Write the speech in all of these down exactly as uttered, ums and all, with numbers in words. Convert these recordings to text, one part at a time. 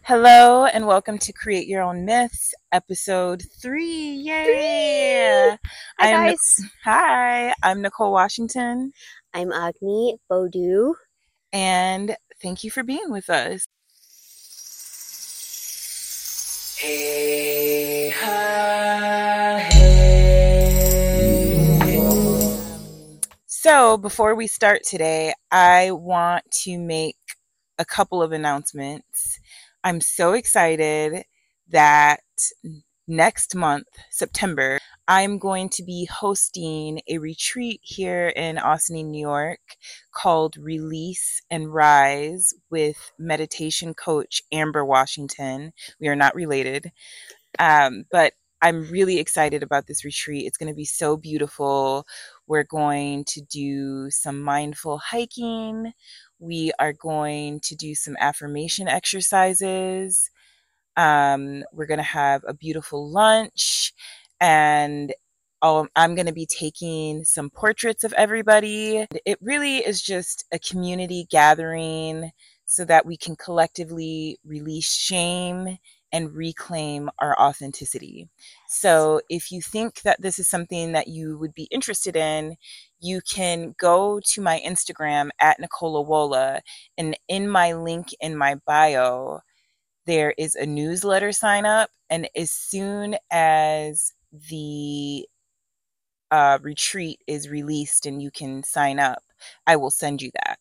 Hello and welcome to Create Your Own Myths, episode three. Three! Yay! Hi I'm Nic- guys, Hi, I'm Nicole Washington, I'm Agni Bodu. and thank you for being with us. Hey, ha, hey. So, before we start today, I want to make a couple of announcements. I'm so excited that next month, September, I'm going to be hosting a retreat here in Austin, New York called Release and Rise with meditation coach Amber Washington. We are not related, um, but I'm really excited about this retreat. It's going to be so beautiful. We're going to do some mindful hiking. We are going to do some affirmation exercises. Um, we're going to have a beautiful lunch, and um, I'm going to be taking some portraits of everybody. It really is just a community gathering so that we can collectively release shame and reclaim our authenticity. So if you think that this is something that you would be interested in, you can go to my Instagram at Nicola Wola, and in my link in my bio, there is a newsletter sign up, and as soon as the uh, retreat is released and you can sign up, I will send you that.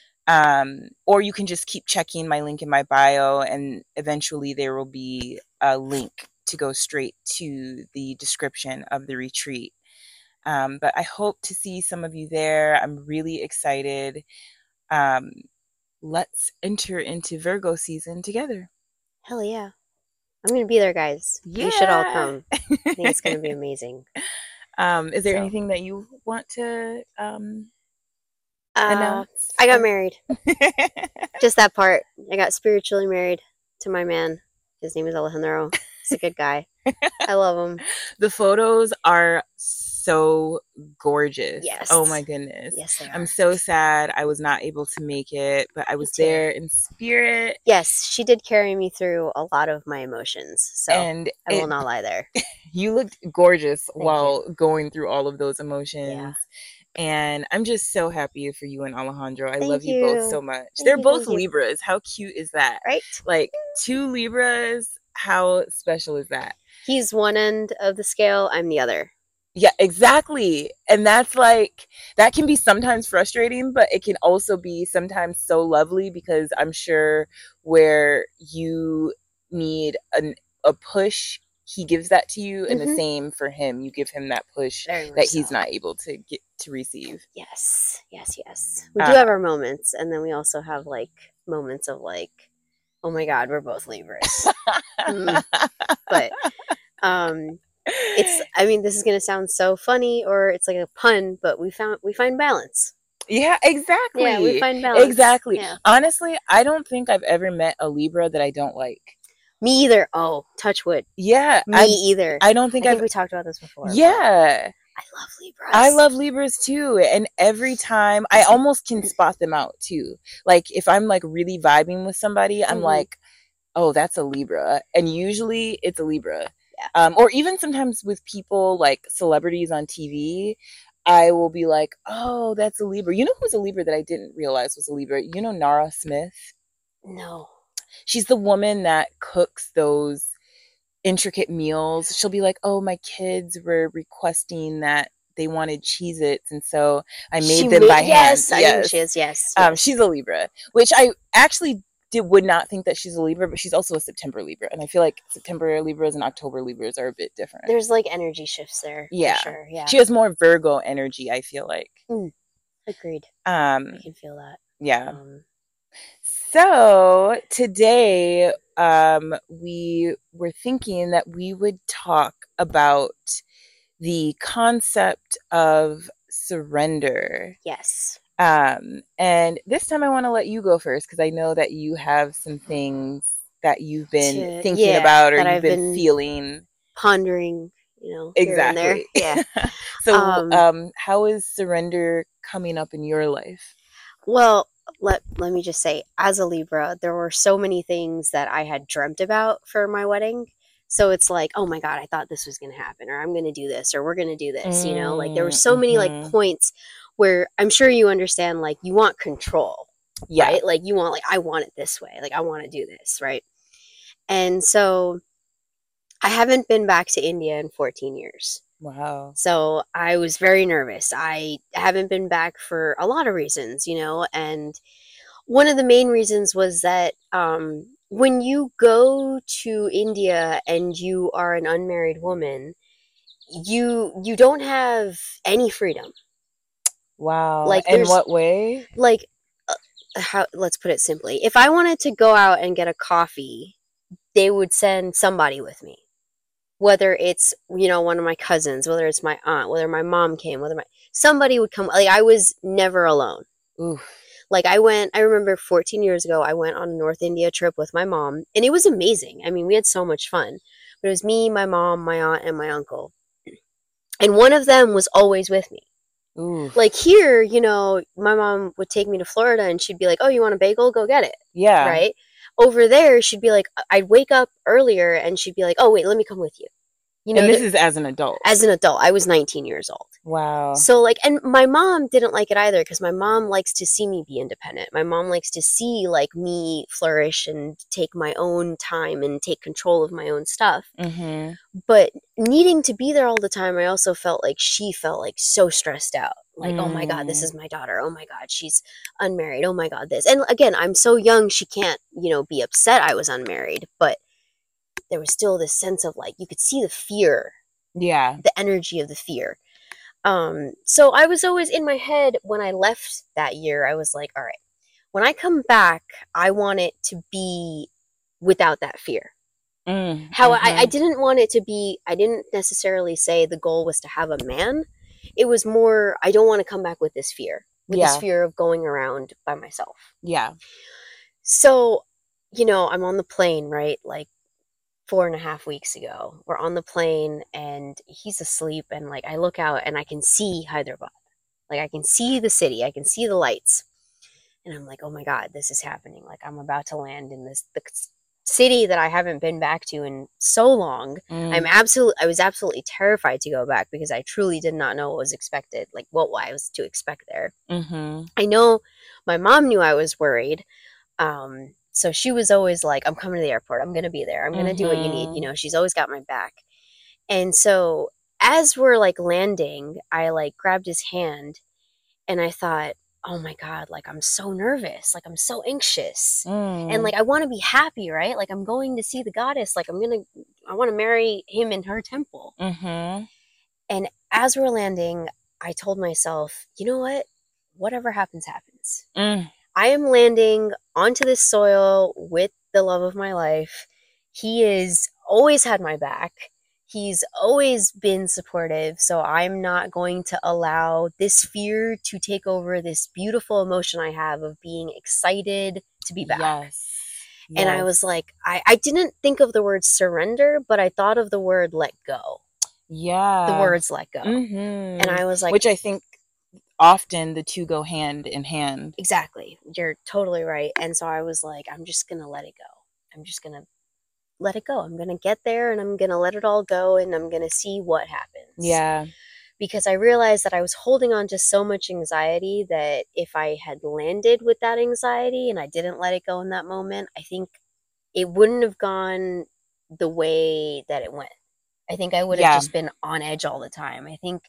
Um, or you can just keep checking my link in my bio, and eventually there will be a link to go straight to the description of the retreat. Um, but I hope to see some of you there. I'm really excited. Um, let's enter into Virgo season together. Hell yeah. I'm going to be there, guys. Yeah. You should all come. I think it's going to be amazing. Um, is there So, anything that you want to um, uh, announce? I got married. Just that part. I got spiritually married to my man. His name is Alejandro. He's a good guy. I love him. The photos are so gorgeous. Yes. Oh my goodness. Yes, they are. I'm so sad I was not able to make it, but I was there in spirit. Yes, she did carry me through a lot of my emotions. So And I will it, not lie there. You looked gorgeous Thank while you. going through all of those emotions. Yeah. And I'm just so happy for you and Alejandro. I Thank love you. you. both so much. Thank They're you, both thank you. Libras. How cute is that? Right? Like two Libras. How special is that? He's one end of the scale. I'm the other. Yeah, exactly. And that's like, that can be sometimes frustrating, but it can also be sometimes so lovely, because I'm sure where you need an, a push, he gives that to you, and Mm-hmm. the same for him. You give him that push Very that much he's so. not able to get to receive. Yes, yes, yes. We do Uh, have our moments, and then we also have like moments of like, oh my god, we're both Libras. Mm. But um it's I mean, this is gonna sound so funny, or it's like a pun, but we found we find balance. Yeah, exactly. Yeah, we find balance. Exactly. Yeah. Honestly, I don't think I've ever met a Libra that I don't like. Me either. Oh, touch wood. Yeah. Me I, either. I don't think I I've think we talked about this before. Yeah. I love Libras. I love Libras too. And every time I almost can spot them out too. Like if I'm like really vibing with somebody, I'm Mhm. like, oh, that's a Libra. And usually it's a Libra. Yeah. Um, or even sometimes with people like celebrities on T V, I will be like, oh, that's a Libra. You know who's a Libra that I didn't realize was a Libra? You know Nara Smith? No. She's the woman that cooks those intricate meals. She'll be like, oh, my kids were requesting that they wanted Cheez-Its, and so I made She them made, by hand. yes, I Yes. think she is. Yes, Um, yes. she's a Libra, which I actually did, would not think that she's a Libra, but she's also a September Libra, and I feel like September Libras and October Libras are a bit different. There's like energy shifts there. Yeah. For sure. Yeah. She has more Virgo energy, I feel like. Mm, agreed. Um, I can feel that. yeah. Um, So today, um, we were thinking that we would talk about the concept of surrender. yes. Um, and this time I want to let you go first, because I know that you have some things that you've been To- thinking yeah, about, or that you've I've been, been feeling. pondering, you know, here and there. Exactly. Yeah. So, Um, um, how is surrender coming up in your life? Well, let let me just say, as a Libra, there were so many things that I had dreamt about for my wedding. So it's like, oh my God, I thought this was going to happen, or I'm going to do this, or we're going to do this, you know? Like there were so many like Mm-hmm. points where I'm sure you understand, like you want control, Yeah. right? Like you want, like, I want it this way. Like I want to do this, right? And so I haven't been back to India in fourteen years. Wow. So I was very nervous. I haven't been back for a lot of reasons, you know, and one of the main reasons was that um, when you go to India and you are an unmarried woman, you you don't have any freedom. Wow. Like In there's what way? like uh, how let's put it simply. If I wanted to go out and get a coffee, they would send somebody with me. Whether it's, you know, one of my cousins, whether it's my aunt, whether my mom came, whether my somebody would come. Like I was never alone. Oof. Like I went, I remember fourteen years ago, I went on a North India trip with my mom, and it was amazing. I mean, we had so much fun. But it was me, my mom, my aunt, and my uncle. And one of them was always with me. Oof. Like here, you know, my mom would take me to Florida and she'd be like, oh, you want a bagel? Go get it. Yeah. Right? Over there, she'd be like, I'd wake up earlier and she'd be like, oh, wait, let me come with you. You know, And this th- is as an adult. as an adult. I was nineteen years old. Wow. So like, and my mom didn't like it either because my mom likes to see me be independent. My mom likes to see like me flourish and take my own time and take control of my own stuff. Mm-hmm. But needing to be there all the time, I also felt like she felt like so stressed out. Like, Mm. oh my God, this is my daughter. Oh my God, she's unmarried. Oh my God, this. And again, I'm so young, she can't, you know, be upset I was unmarried. But there was still this sense of like, you could see the fear. Yeah. The energy of the fear. Um, so I was always in my head when I left that year, I was like, all right, when I come back, I want it to be without that fear. Mm, How mm-hmm. I, I didn't want it to be, I didn't necessarily say the goal was to have a man. It was more, I don't want to come back with this fear, with Yeah. this fear of going around by myself. Yeah. So, you know, I'm on the plane, right? Like, four and a half weeks ago. We're on the plane and he's asleep, and like I look out and I can see Hyderabad. Like I can see the city, I can see the lights. And I'm like, oh my God, this is happening. Like I'm about to land in this the city that I haven't been back to in so long. Mm. I'm absolutely I was absolutely terrified to go back because I truly did not know what was expected, like what I was to expect there. Mm-hmm. I know my mom knew I was worried. Um, So she was always like, I'm coming to the airport. I'm going to be there. I'm going to mm-hmm. do what you need. You know, she's always got my back. And so as we're like landing, I like grabbed his hand and I thought, oh my God, like I'm so nervous. Like I'm so anxious. Mm. And like I want to be happy, right? Like I'm going to see the goddess. Like I'm going to, I want to marry him in her temple. Mm-hmm. And as we're landing, I told myself, you know what? Whatever happens, happens. Mm. I am landing onto this soil with the love of my life. He has always had my back. He's always been supportive. So I'm not going to allow this fear to take over this beautiful emotion I have of being excited to be back. Yes. Yes. And I was like, I, I didn't think of the word surrender, but I thought of the word let go. Yeah. The words let go. Mm-hmm. And I was like, which I think often the two go hand in hand. Exactly. You're totally right. And so I was like, I'm just going to let it go. I'm just going to let it go. I'm going to get there and I'm going to let it all go and I'm going to see what happens. Yeah. Because I realized that I was holding on to so much anxiety that if I had landed with that anxiety and I didn't let it go in that moment, I think it wouldn't have gone the way that it went. I think I would have yeah. just been on edge all the time. I think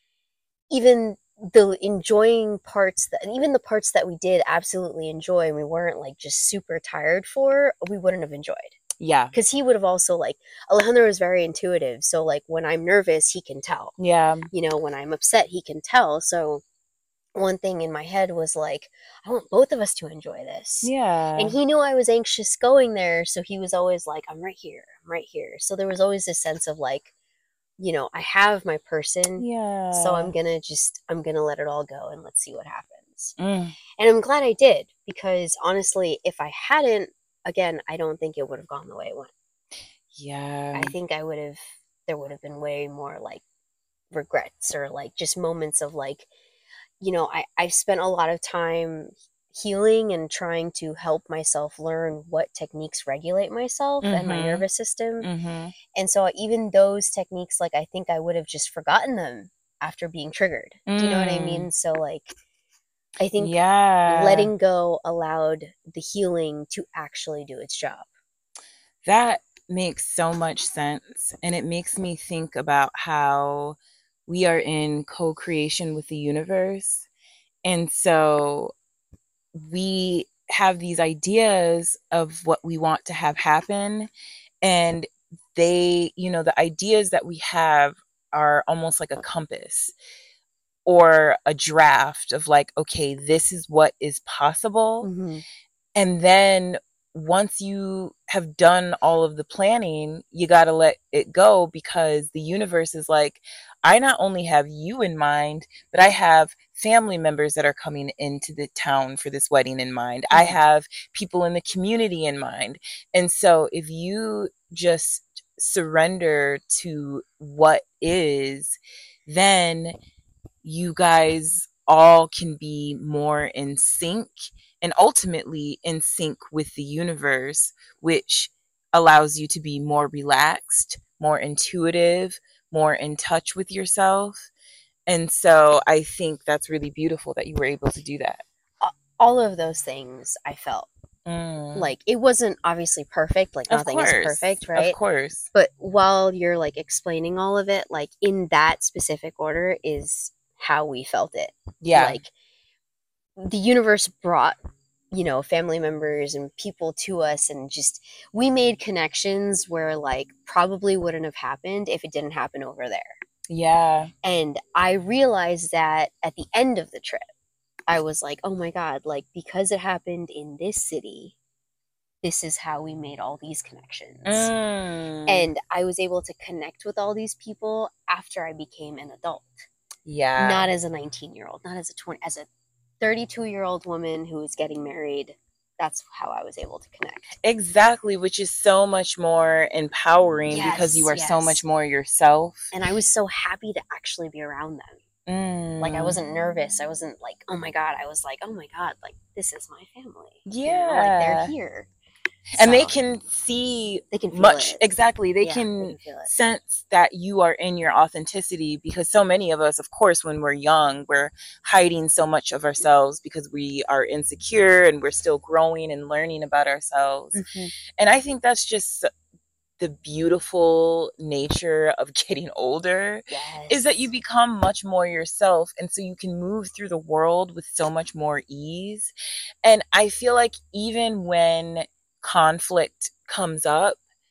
even the enjoying parts that, and even the parts that we did absolutely enjoy and we weren't like just super tired for, we wouldn't have enjoyed. Yeah. Because he would have also like, Alejandro is very intuitive. So like when I'm nervous, he can tell. Yeah. You know, when I'm upset, he can tell. So one thing in my head was like, I want both of us to enjoy this. Yeah. And he knew I was anxious going there. So he was always like, I'm right here. I'm right here. So there was always this sense of like, you know, I have my person. Yeah. So I'm going to just, I'm going to let it all go and let's see what happens. Mm. And I'm glad I did because honestly, if I hadn't, again, I don't think it would have gone the way it went. Yeah. I think I would have, there would have been way more like regrets or like just moments of like, you know, I, I've spent a lot of time healing and trying to help myself learn what techniques regulate myself and my Mm-hmm. nervous system. Mm-hmm. And so even those techniques, like, I think I would have just forgotten them after being triggered. Do you know what I Mm. mean? So, like, I think Yeah. letting go allowed the healing to actually do its job. That makes so much sense. And it makes me think about how we are in co creation with the universe. And so we have these ideas of what we want to have happen. And they, you know, the ideas that we have are almost like a compass or a draft of like, okay, this is what is possible. Mm-hmm. And then once you have done all of the planning, you got to let it go because the universe is like, I not only have you in mind, but I have family members that are coming into the town for this wedding in mind. I Mm-hmm. have people in the community in mind. And so if you just surrender to what is, then you guys all can be more in sync and ultimately in sync with the universe, which allows you to be more relaxed, more intuitive, more in touch with yourself. And so I think that's really beautiful that you were able to do that. All of those things I felt. Mm. Like, it wasn't obviously perfect, like Of nothing is course. perfect, Of right? course. But while you're like explaining all of it, like in that specific order is how we felt it. Yeah. Like, the universe brought, you know, family members and people to us, and just we made connections where like probably wouldn't have happened if it didn't happen over there. Yeah. And I realized that at the end of the trip, I was like, oh my God, like, because it happened in this city, this is how we made all these connections. Mm. And I was able to connect with all these people after I became an adult. Yeah. Not as a nineteen year old, not as a twenty, as a thirty-two year old woman who is getting married. That's how I was able to connect. Exactly, which is so much more empowering Yes, because you are yes. so much more yourself. And I was so happy to actually be around them. Mm. Like, I wasn't nervous. I wasn't like, oh my God. I was like, oh my God, like, this is my family. Yeah. You know, like, they're here. And So, they can see they can feel much. it. Exactly. They, Yeah, can they can feel it. sense that you are in your authenticity because so many of us, of course, when we're young, we're hiding so much of ourselves because we are insecure and we're still growing and learning about ourselves. Mm-hmm. And I think that's just the beautiful nature of getting older. Yes. Is that you become much more yourself, and so you can move through the world with so much more ease. And I feel like even when conflict comes up,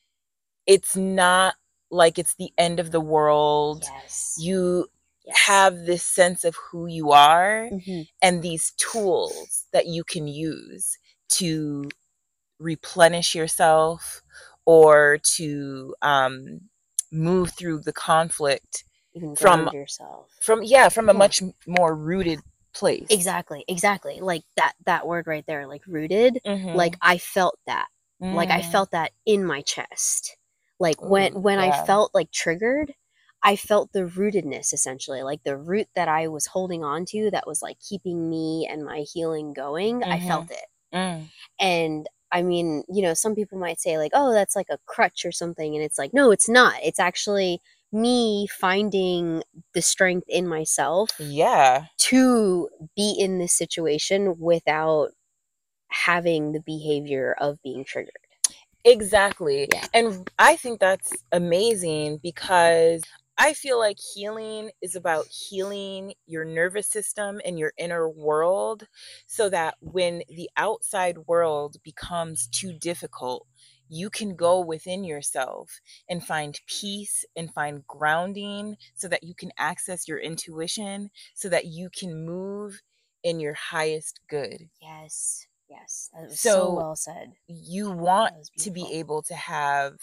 it's not like it's the end of the world. Yes. You yes. have this sense of who you are, mm-hmm. and these tools that you can use to replenish yourself or to um, move through the conflict Even from yourself. From yeah, from a yeah. much more rooted place. Exactly, exactly. Like that that word right there, like rooted. Mm-hmm. Like I felt that. Mm. Like I felt that in my chest. Like Ooh, when when yeah. I felt like triggered, I felt the rootedness essentially, like the root that I was holding on to that was like keeping me and my healing going. Mm-hmm. I felt it. Mm. And I mean, you know, some people might say like, oh, that's like a crutch or something. And it's like, no, it's not. It's actually me finding the strength in myself. Yeah. To be in this situation without having the behavior of being triggered. Exactly. Yeah. And I think that's amazing because I feel like healing is about healing your nervous system and your inner world so that when the outside world becomes too difficult, you can go within yourself and find peace and find grounding so that you can access your intuition so that you can move in your highest good. Yes. Yes. That was so, so well said. You want to be able to have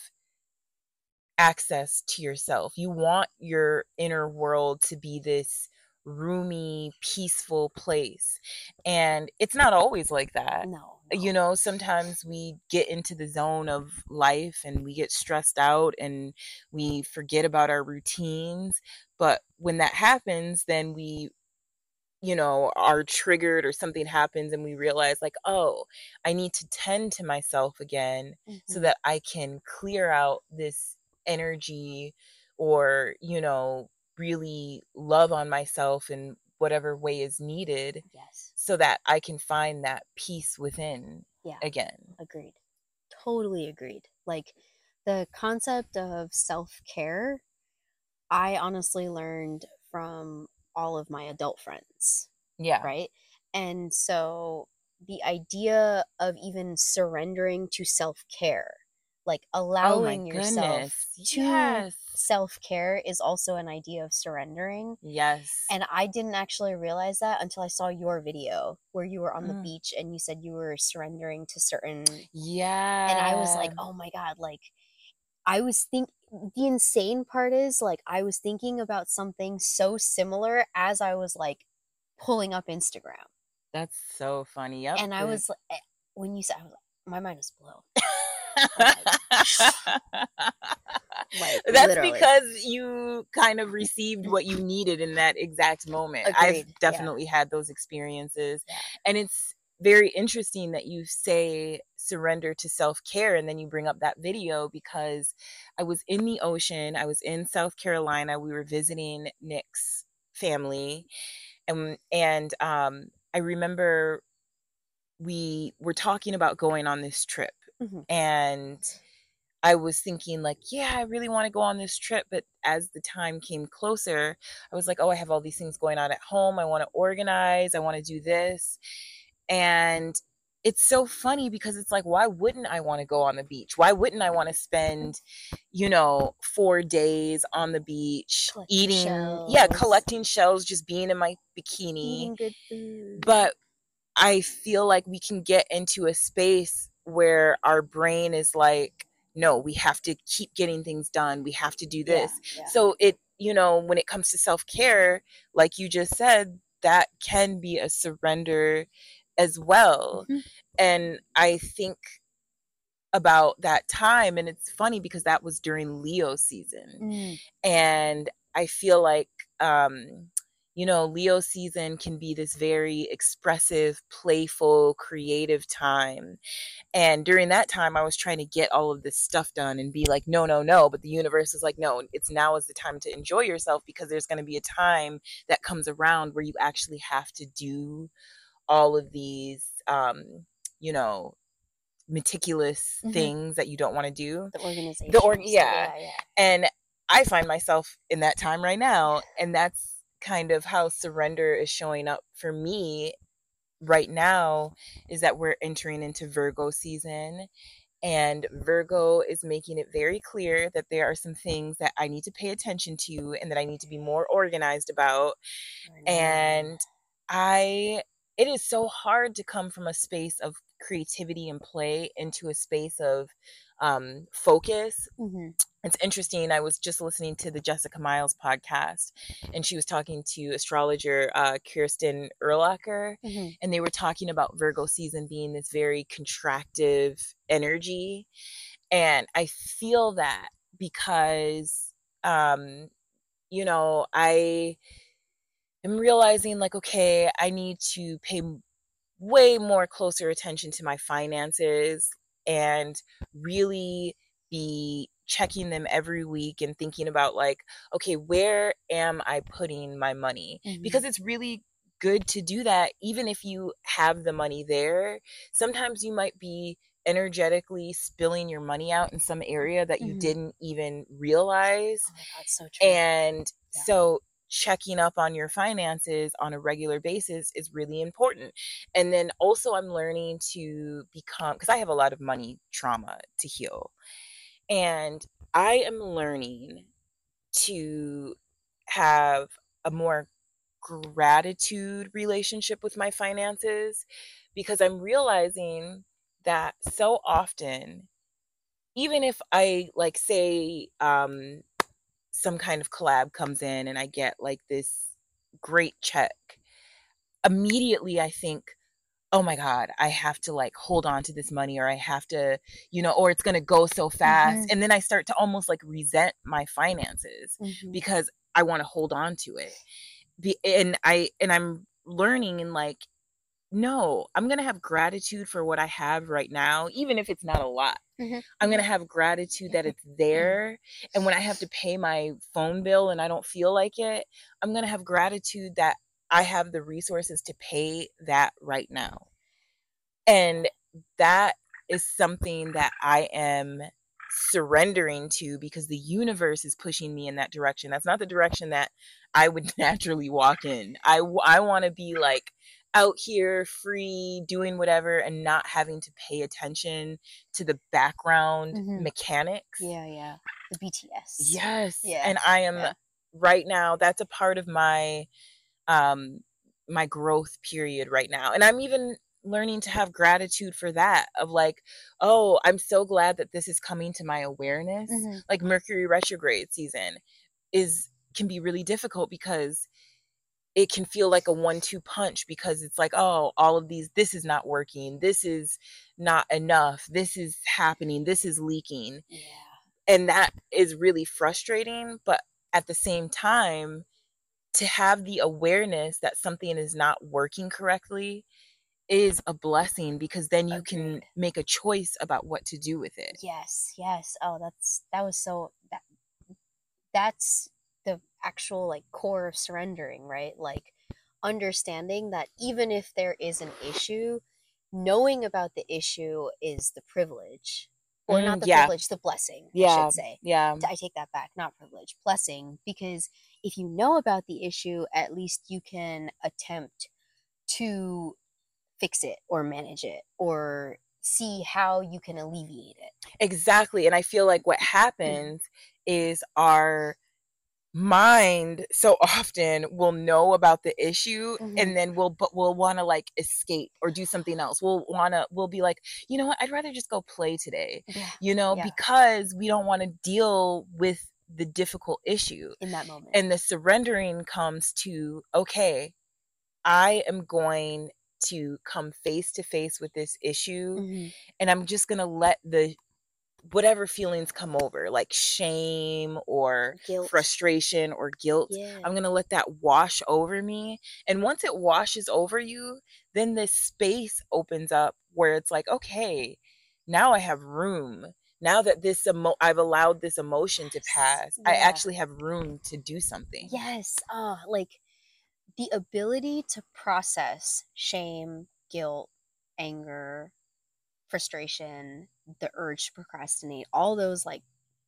access to yourself. You want your inner world to be this roomy, peaceful place. And it's not always like that. No, no. You know, sometimes we get into the zone of life and we get stressed out and we forget about our routines. But when that happens, then we you know, are triggered or something happens and we realize like, oh, I need to tend to myself again mm-hmm. so that I can clear out this energy or, you know, really love on myself in whatever way is needed. Yes. So that I can find that peace within yeah. again. Agreed. Totally agreed. Like the concept of self-care, I honestly learned from all of my adult friends. Yeah. Right? And so the idea of even surrendering to self-care, like allowing oh yourself to yes. self-care is also an idea of surrendering. Yes. And I didn't actually realize that until I saw your video where you were on the mm. beach and you said you were surrendering to certain. Yeah. And I was like, oh my God, like I was think the insane part is like I was thinking about something so similar as I was like pulling up Instagram. That's so funny. Yep. And I was like, when you said, I was like, my mind was blown. like, That's literally. Because you kind of received what you needed in that exact moment. Agreed. I've definitely yeah. had those experiences. Yeah. And it's very interesting that you say surrender to self-care and then you bring up that video because I was in the ocean. I was in South Carolina. We were visiting Nick's family. And, and um, I remember we were talking about going on this trip. Mm-hmm. And I was thinking like, yeah, I really want to go on this trip. But as the time came closer, I was like, oh, I have all these things going on at home. I want to organize. I want to do this. And it's so funny because it's like, why wouldn't I want to go on the beach? Why wouldn't I want to spend, you know, four days on the beach collecting eating, shells. yeah, collecting shells, just being in my bikini. Eating good food. But I feel like we can get into a space where our brain is like, no, we have to keep getting things done. We have to do this. Yeah, yeah. So it, you know, when it comes to self-care, like you just said, that can be a surrender as well. Mm-hmm. And I think about that time, and it's funny because that was during Leo season. Mm. And I feel like, um, you know, Leo season can be this very expressive, playful, creative time. And during that time, I was trying to get all of this stuff done and be like, no, no, no. But the universe is like, no, it's now is the time to enjoy yourself because there's going to be a time that comes around where you actually have to do all of these, um, you know, meticulous mm-hmm. things that you don't want to do. The organization. The or- yeah. yeah, yeah. And I find myself in that time right now. And that's kind of how surrender is showing up for me right now, is that we're entering into Virgo season, and Virgo is making it very clear that there are some things that I need to pay attention to and that I need to be more organized about. And I it is so hard to come from a space of creativity and play into a space of um, focus. Mm-hmm. It's interesting. I was just listening to the Jessica Miles podcast, and she was talking to astrologer uh, Kirsten Erlacher, mm-hmm. and they were talking about Virgo season being this very contractive energy. And I feel that because, um, you know, I am realizing like, okay, I need to pay way more closer attention to my finances and really be checking them every week and thinking about like, okay, where am I putting my money? Mm-hmm. Because it's really good to do that. Even if you have the money there, sometimes you might be energetically spilling your money out in some area that you mm-hmm. didn't even realize. Oh my God, so true. And yeah. so checking up on your finances on a regular basis is really important. And then also I'm learning to become, because I have a lot of money trauma to heal. And I am learning to have a more gratitude relationship with my finances, because I'm realizing that so often, even if I like say um, some kind of collab comes in and I get like this great check, immediately I think, oh my God, I have to like hold on to this money, or I have to, you know, or it's going to go so fast. Mm-hmm. And then I start to almost like resent my finances mm-hmm. because I want to hold on to it. Be, and I, and I'm learning and like, no, I'm going to have gratitude for what I have right now, even if it's not a lot. Mm-hmm. I'm going to have gratitude that it's there. And when I have to pay my phone bill and I don't feel like it, I'm going to have gratitude that I have the resources to pay that right now. And that is something that I am surrendering to because the universe is pushing me in that direction. That's not the direction that I would naturally walk in. I, I want to be like out here free doing whatever and not having to pay attention to the background Mm-hmm. mechanics. Yeah, yeah. The B T S. Yes. Yeah. And I am yeah. right now, that's a part of my um my growth period right now. And I'm even learning to have gratitude for that, of like, oh, I'm so glad that this is coming to my awareness. Mm-hmm. Like Mercury retrograde season is can be really difficult because it can feel like a one-two punch, because it's like, oh, all of these, this is not working, this is not enough, this is happening, this is leaking. Yeah. And that is really frustrating. But at the same time, to have the awareness that something is not working correctly is a blessing, because then you Agreed. Can make a choice about what to do with it. Yes, yes. Oh, that's that was so that that's the actual like core of surrendering, right? Like understanding that even if there is an issue, knowing about the issue is the privilege. Or Mm, not the yeah. privilege, the blessing, I Yeah. should say. Yeah. I take that back, not privilege, blessing. Because if you know about the issue, at least you can attempt to fix it or manage it or see how you can alleviate it. Exactly. And I feel like what happens is our mind so often will know about the issue, Mhm. and then we'll but we'll want to like escape or do something else. We'll want to we'll be like, you know what, I'd rather just go play today. Yeah. You know, Yeah. because we don't want to deal with the difficult issue In that moment. And the surrendering comes to, okay, I am going to come face to face with this issue, Mhm. and I'm just going to let the whatever feelings come over, like shame or Guilt. frustration or guilt, Yeah. I'm going to let that wash over me. And once it washes over you, then this space opens up where it's like, okay, now I have room. Now that this emo- I've allowed this emotion to pass, I Yeah. actually have room to do something. Yes. Oh, like the ability to process shame, guilt, anger, frustration, the urge to procrastinate, all those like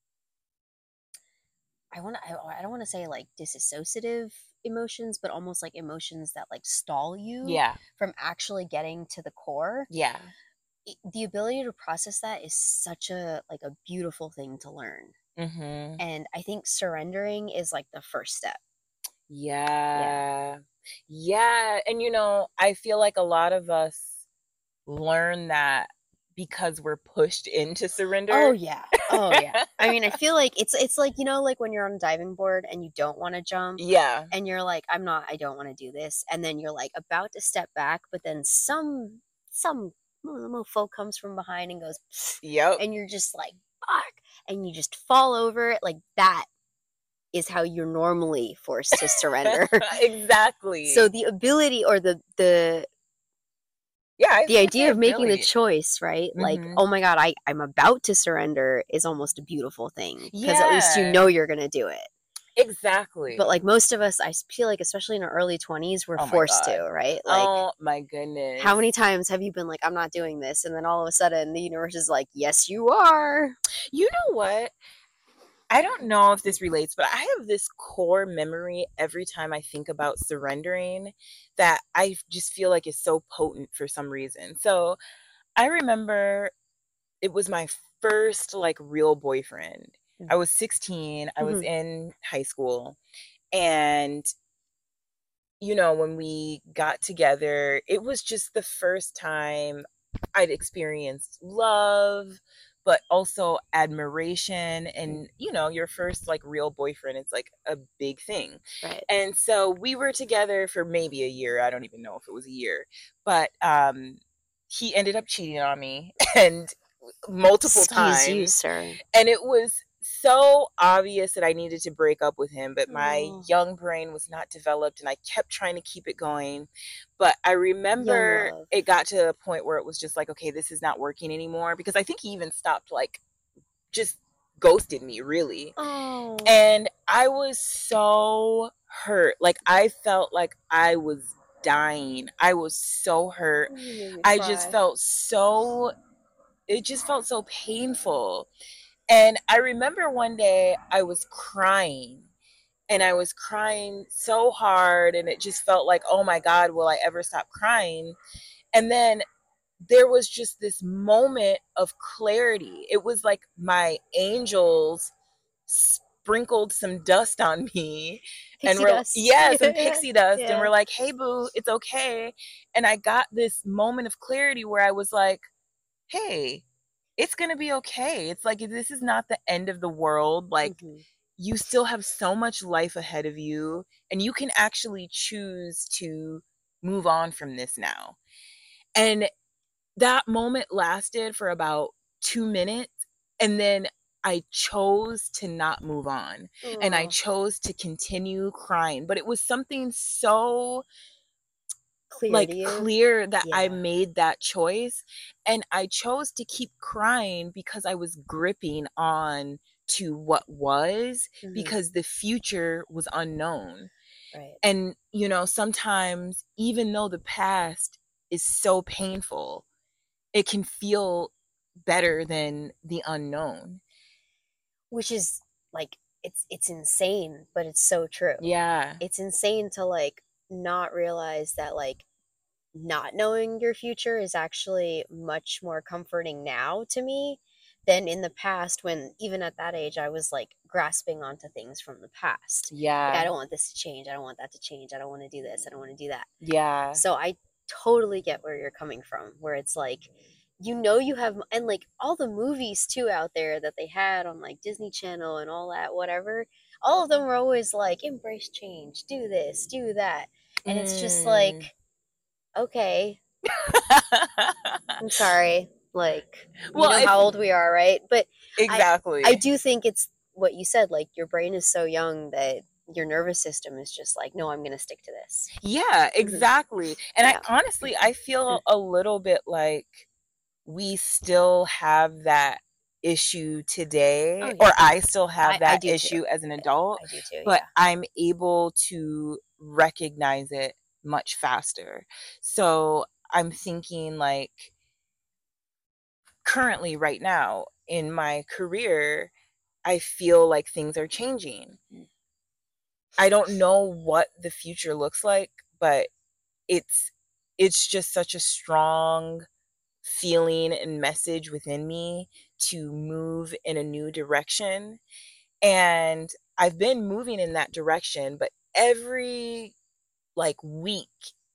I want to I, I don't want to say like disassociative emotions, but almost like emotions that like stall you Yeah. from actually getting to the core. Yeah. It- the ability to process that is such a like a beautiful thing to learn. Mm-hmm. And I think surrendering is like the first step. Yeah. yeah. Yeah. And you know, I feel like a lot of us learn that because we're pushed into surrender. Oh yeah. Oh yeah. I mean, I feel like it's it's like, you know, like when you're on a diving board and you don't want to jump. Yeah. And you're like, I'm not, I don't want to do this. And then you're like about to step back, but then some some mofo comes from behind and goes, yep. And you're just like, fuck. And you just fall over it. Like that is how you're normally forced to surrender. Exactly. So the ability or the the yeah, the idea of making the choice, right? Mm-hmm. Like, oh my God, I, I'm about to surrender is almost a beautiful thing. Because yeah. at least you know you're going to do it. Exactly. But like most of us, I feel like, especially in our early twenties, we're oh forced to, right? Like, oh my goodness. How many times have you been like, I'm not doing this? And then all of a sudden the universe is like, yes, you are. You know what? I don't know if this relates, but I have this core memory every time I think about surrendering that I just feel like is so potent for some reason. So I remember it was my first like real boyfriend. Mm-hmm. I was sixteen. I was mm-hmm. in high school. And, you know, when we got together, it was just the first time I'd experienced love, but also admiration. And, you know, your first like real boyfriend, it's like a big thing. Right. And so we were together for maybe a year. I don't even know if it was a year, but um, he ended up cheating on me and multiple Excuse times. you, sir. And it was so obvious that I needed to break up with him, but my Oh, young brain was not developed and I kept trying to keep it going. But I young remember love. it got to a point where it was just like, okay, this is not working anymore, because I think he even stopped, like, just ghosted me, really. Oh. And I was so hurt. Like, I felt like I was dying. I was so hurt. Oh, you made me I just cry. felt so, it just felt so painful. And I remember one day I was crying, and I was crying so hard, and it just felt like, oh my God, will I ever stop crying? And then there was just this moment of clarity. It was like my angels sprinkled some dust on me, and Pixie we're, dust. yeah, some Yeah. pixie dust, and Yeah. we're like, hey boo, it's okay. And I got this moment of clarity where I was like, hey, it's gonna be okay. It's like, this is not the end of the world. Like, Mm-hmm. you still have so much life ahead of you, and you can actually choose to move on from this now. And that moment lasted for about two minutes, and then I chose to not move on, and I Oh, chose to continue crying. But it was something so, clear to like, you. clear that I Yeah. made that choice, and I chose to keep crying because I was gripping on to what was, Mm-hmm. because the future was unknown. Right. And you know, sometimes even though the past is so painful, it can feel better than the unknown. Which is like it's it's insane, but it's so true. Yeah. It's insane to like not realize that like not knowing your future is actually much more comforting now to me than in the past, when even at that age I was like grasping onto things from the past. Yeah. Like, I don't want this to change. I don't want that to change. I don't want to do this. I don't want to do that. Yeah. So I totally get where you're coming from, where it's like, you know, you have, and like all the movies too out there that they had on like Disney Channel and all that, whatever, all of them were always like, embrace change, do this, do that. And it's just like, Mm. okay, I'm sorry. Like, Well, you know I how th- old we are, right? But exactly. I, I do think it's what you said, like your brain is so young that your nervous system is just like, no, I'm going to stick to this. Yeah, exactly. And Yeah. I honestly, I feel a little bit like we still have that issue today, Oh, yeah. or I still have I, I that do issue too. as an adult, I do too, but yeah. I'm able to recognize it much faster. So I'm thinking, like, currently right now in my career, I feel like things are changing. I don't know what the future looks like, but it's it's just such a strong feeling and message within me to move in a new direction. And I've been moving in that direction, but every, like, week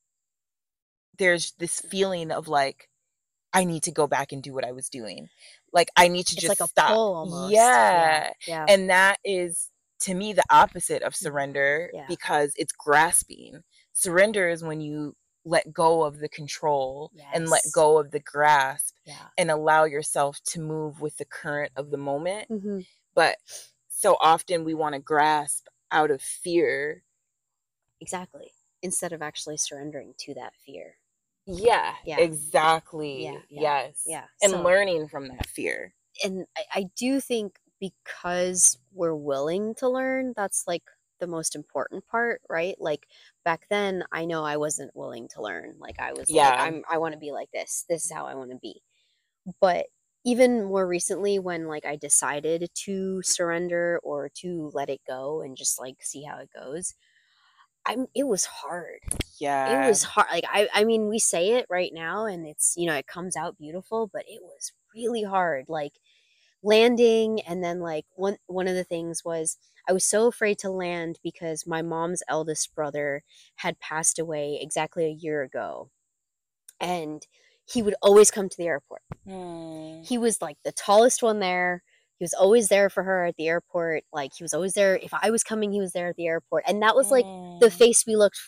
there's this feeling of like, I need to go back and do what I was doing. Like, I need to It's just like a stop. pull almost. Yeah. Yeah. And that is, to me, the opposite of surrender, Yeah. because it's grasping. Surrender is when you let go of the control, yes, and let go of the grasp, yeah, and allow yourself to move with the current of the moment. Mm-hmm. But so often we want to grasp out of fear. Exactly. Instead of actually surrendering to that fear. Yeah, Yeah. exactly. Yeah, yeah, yes. yeah. And So- learning from that fear. And I, I do think because we're willing to learn, that's like the most important part, right? Like back then, I know I wasn't willing to learn. Like I was like, Yeah. I'm I want to be like this. This is how I want to be. But even more recently, when like I decided to surrender or to let it go and just like see how it goes, I'm it was hard. Yeah. It was hard. Like I I mean, we say it right now and it's, you know, it comes out beautiful, but it was really hard. Like landing, and then like one one of the things was I was so afraid to land because my mom's eldest brother had passed away exactly a year ago. And he would always come to the airport. Hmm. He was like the tallest one there. He was always there for her at the airport. Like he was always there. If I was coming, he was there at the airport. And that was like Hmm. the face we looked for.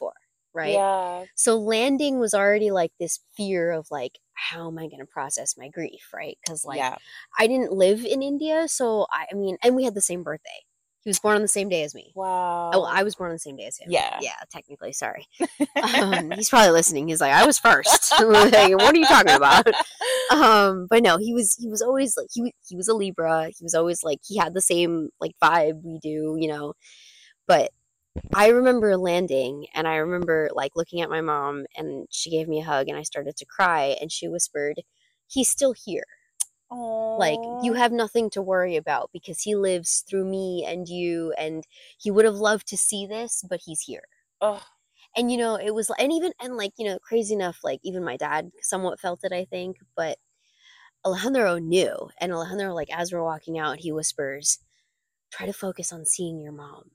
right? Yeah. So landing was already like this fear of like, how am I going to process my grief, right? Because like Yeah. I didn't live in India, so I, I mean, and we had the same birthday. He was born on the same day as me. Wow. Oh, I was born on the same day as him. Yeah. Yeah, technically, sorry. Um, he's probably listening. He's like, I was first. Like, what are you talking about? Um, but no, he was he was always like he he was a Libra. He was always like he had the same like vibe we do, you know. But I remember landing, and I remember like looking at my mom, and she gave me a hug, and I started to cry, and she whispered, "He's still here. Aww. Like, you have nothing to worry about because he lives through me and you, and he would have loved to see this, but he's here." Ugh. And you know, it was, and even, and like, you know, crazy enough, like even my dad somewhat felt it, I think, but Alejandro knew. And Alejandro, like, as we're walking out, he whispers, "Try to focus on seeing your mom."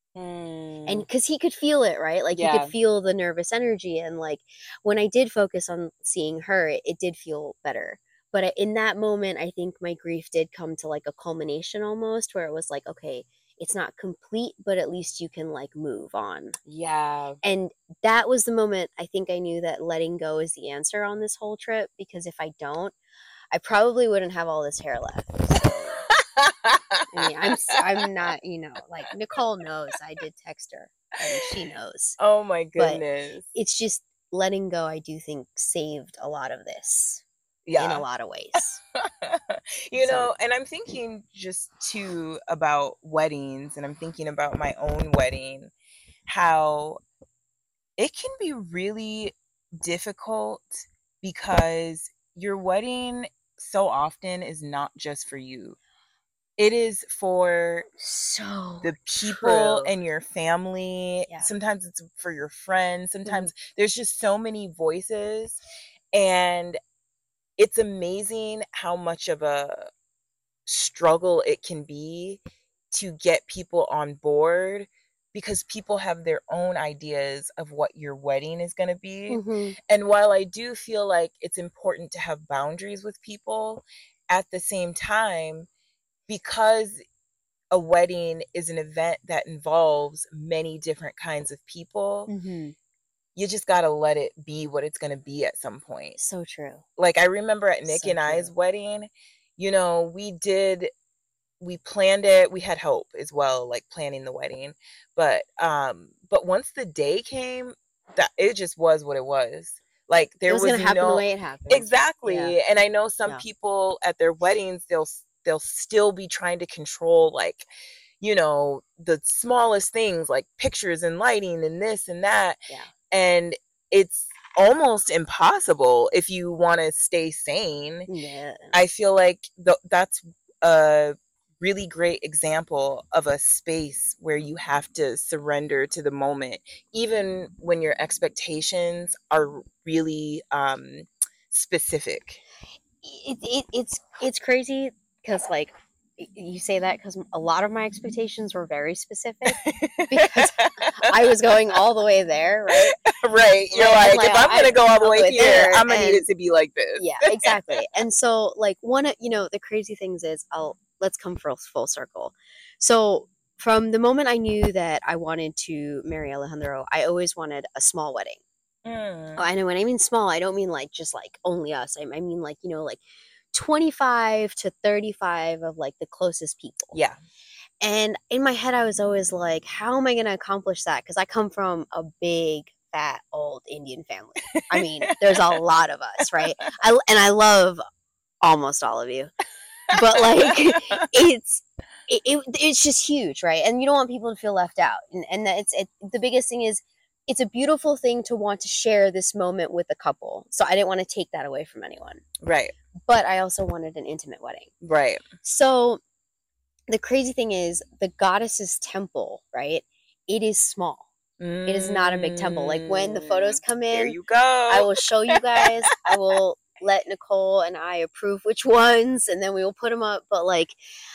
Mm. And because he could feel it, right? Like, Yeah. he could feel the nervous energy. And like, when I did focus on seeing her, it, it did feel better. But in that moment, I think my grief did come to like a culmination almost, where it was like, okay, it's not complete, but at least you can like move on. Yeah. And that was the moment I think I knew that letting go is the answer on this whole trip, because if I don't, I probably wouldn't have all this hair left. So, I mean, I'm I'm not, you know, like Nicole knows. I did text her, and she knows. Oh my goodness. But it's just letting go, I do think, saved a lot of this. Yeah. In a lot of ways. You So- know, and I'm thinking just too about weddings, and I'm thinking about my own wedding, how it can be really difficult because your wedding so often is not just for you. It is for So the people true. and your family. Yeah. Sometimes it's for your friends. Sometimes there's just so many voices, and it's amazing how much of a struggle it can be to get people on board, because people have their own ideas of what your wedding is going to be. Mhm. And while I do feel like it's important to have boundaries with people, at the same time, because a wedding is an event that involves many different kinds of people, Mhm. you just got to let it be what it's going to be at some point. So true. Like, I remember at Nick So and I's true. wedding, you know, we did, we planned it. We had hope as well, like planning the wedding. But, um, but once the day came, that it just was what it was. Like, there It was, was going to happen no, the way it happened. exactly. Yeah. And I know some Yeah. people at their weddings, they'll, they'll still be trying to control, like, you know, the smallest things like pictures and lighting and this and that. Yeah. And it's almost impossible if you want to stay sane. Yeah. I feel like th- that's a really great example of a space where you have to surrender to the moment, even when your expectations are really um, specific. It, it, it's, it's crazy because, like, you say that because a lot of my expectations were very specific because I was going all the way there, right? Right. You're Like, like, like, if I'm I- going to go all the all way the way here, there, I'm going to need and- it to be like this. Yeah, exactly. And so, like, one of, you know, the crazy things is, I'll, let's come full, full circle. So from the moment I knew that I wanted to marry Alejandro, I always wanted a small wedding. Mm. Oh, I know when I mean small, I don't mean like just like only us. I, I mean like, you know, like twenty-five to thirty-five of like the closest people. Yeah. And in my head, I was always like, how am I going to accomplish that? Because I come from a big, fat, old Indian family. I mean, there's a lot of us, right? I, and I love almost all of you. But like, it's it, it, it's just huge, right? And you don't want people to feel left out. And, and it's it, the biggest thing is, it's a beautiful thing to want to share this moment with a couple. So I didn't want to take that away from anyone. Right. But I also wanted an intimate wedding. Right. So the crazy thing is, the goddess's temple, right? It is small. Mm. It is not a big temple. Like, when the photos come in, there you go. I will show you guys. I will let Nicole and I approve which ones, and then we will put them up. But like,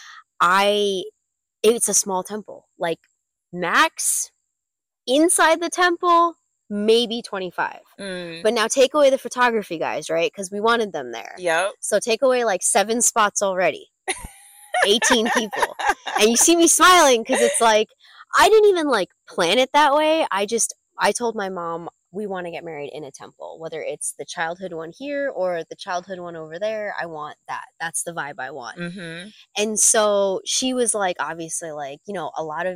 I, it's a small temple. Like, max inside the temple, maybe twenty-five. Mm. But now take away the photography guys, right? Because we wanted them there. Yep. So take away like seven spots already. eighteen people. And you see me smiling because it's like, I didn't even like plan it that way. I just I told my mom we want to get married in a temple, whether it's the childhood one here or the childhood one over there. I want that. That's the vibe I want. Mm-hmm. And so she was like, obviously, like, you know, a lot of,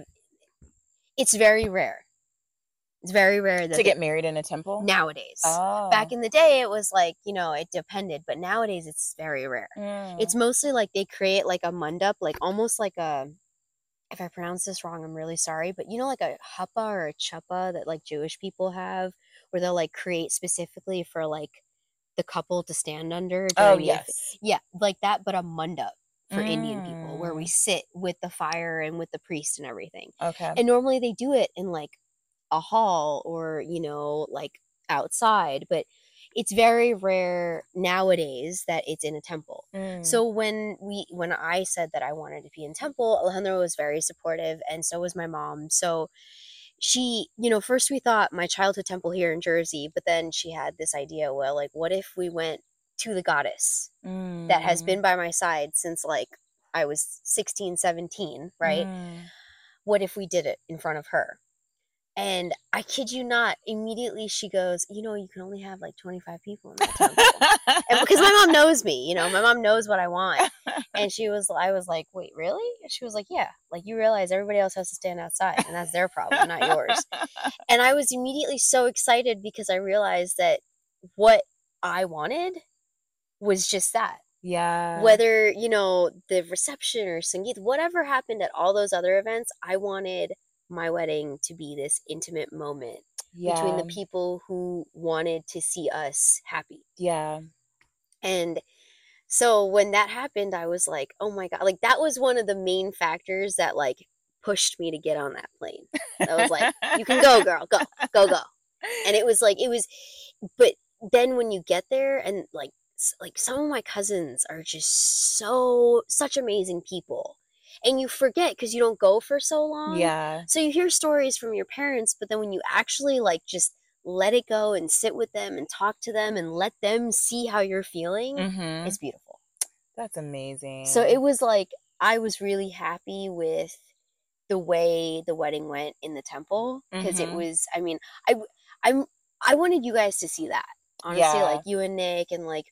it's very rare. It's very rare that To get they, married in a temple? nowadays. Oh. Back in the day, it was like, you know, it depended, but nowadays it's very rare. Mm. It's mostly like they create like a mandap, like almost like a, if I pronounce this wrong, I'm really sorry, but you know, like a huppa or a chuppa that like Jewish people have, where they'll like create specifically for like the couple to stand under. Oh, during the- yes. Yeah, like that, but a mandap for Mm. Indian people, where we sit with the fire and with the priest and everything. Okay. And normally they do it in like a hall or, you know, like outside, but it's very rare nowadays that it's in a temple. Mm. So when we when I said that I wanted to be in temple, Alejandro was very supportive, and so was my mom. So she, you know, first we thought my childhood temple here in Jersey, but then she had this idea, well, like, what if we went to the goddess Mm. that has been by my side since like I was sixteen, seventeen, right? Mm. What if we did it in front of her? And I kid you not, immediately she goes, you know, you can only have like twenty-five people in that temple. And because my mom knows me, you know, my mom knows what I want. And she was, I was like, wait, really? And she was like, yeah, like you realize everybody else has to stand outside and that's their problem, not yours. And I was immediately so excited because I realized that what I wanted was just that. Yeah. Whether, you know, the reception or Sangeet, whatever happened at all those other events, I wanted my wedding to be this intimate moment yeah. between the people who wanted to see us happy. Yeah. And so when that happened, I was like, oh my God, like that was one of the main factors that like pushed me to get on that plane. I was like, you can go, girl, go, go, go. And it was like, it was, but then when you get there and like, like some of my cousins are just so, such amazing people. And you forget because you don't go for so long. Yeah. So you hear stories from your parents, but then when you actually like just let it go and sit with them and talk to them and let them see how you're feeling, mm-hmm. it's beautiful. That's amazing. So it was like, I was really happy with the way the wedding went in the temple because mm-hmm. it was, I mean, I, I, I wanted you guys to see that. Honestly, yeah. Like you and Nick and like,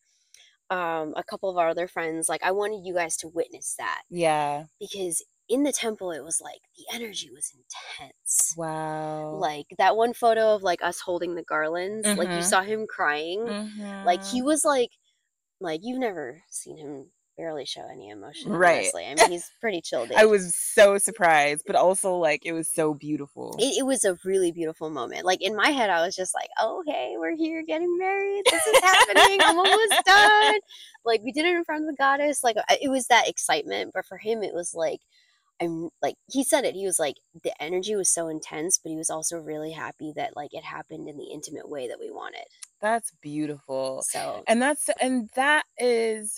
um a couple of our other friends, like I wanted you guys to witness that. Yeah. Because in the temple it was like the energy was intense. Wow. Like that one photo of like us holding the garlands, mm-hmm. like you saw him crying. Mm-hmm. Like he was like like you've never seen him barely show any emotion, right? Honestly. I mean, he's pretty chill dude. I was so surprised, but also like it was so beautiful. It, it was a really beautiful moment. Like in my head, I was just like, "Oh, okay, we're here getting married. This is happening. I'm almost done." Like we did it in front of the goddess. Like it was that excitement, but for him, it was like, I'm like he said it. He was like the energy was so intense, but he was also really happy that like it happened in the intimate way that we wanted. That's beautiful. So and that's and that is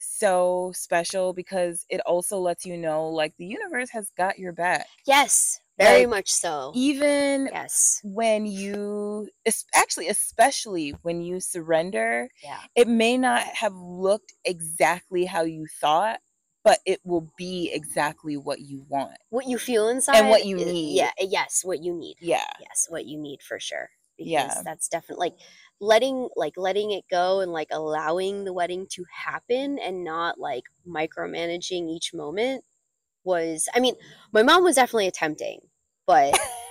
so special because it also lets you know like the universe has got your back. Yes, very like, much so. Even yes, when you actually especially when you surrender, yeah, it may not have looked exactly how you thought, but it will be exactly what you want, what you feel inside, and what you need. Yeah, yes, what you need. Yeah, yes, what you need for sure. Because yeah, that's definitely like letting like letting it go and like allowing the wedding to happen and not like micromanaging each moment was, I mean, my mom was definitely attempting, but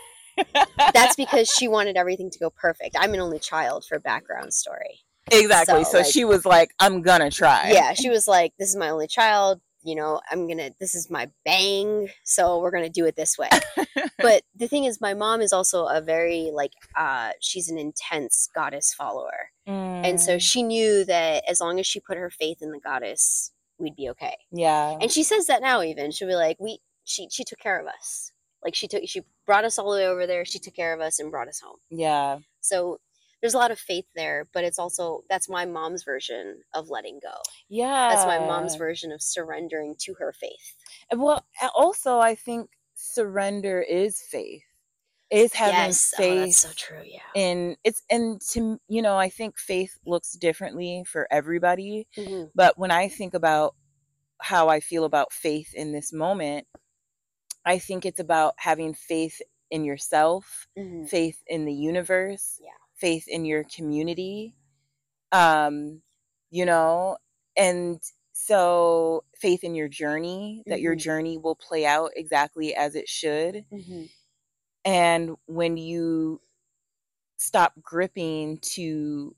that's because she wanted everything to go perfect. I'm an only child for background story. Exactly. So, so like, she was like, I'm gonna try. Yeah, she was like, this is my only child, you know, I'm gonna, this is my bang, so we're gonna do it this way. But the thing is, my mom is also a very like uh she's an intense goddess follower. Mm. And so she knew that as long as she put her faith in the goddess, we'd be okay. Yeah. And she says that now. Even she'll be like, we she she took care of us. Like she took she brought us all the way over there, she took care of us and brought us home. Yeah. So there's a lot of faith there, but it's also, that's my mom's version of letting go. Yeah. That's my mom's version of surrendering to her faith. Well, also I think surrender is faith. Is having yes. faith. Oh, that's so true. Yeah. And it's, and to, you know, I think faith looks differently for everybody. Mm-hmm. But when I think about how I feel about faith in this moment, I think it's about having faith in yourself, Mhm. faith in the universe, Yeah. faith in your community, um, you know, and so faith in your journey, that your Mhm. journey will play out exactly as it should. Mhm. And when you stop gripping to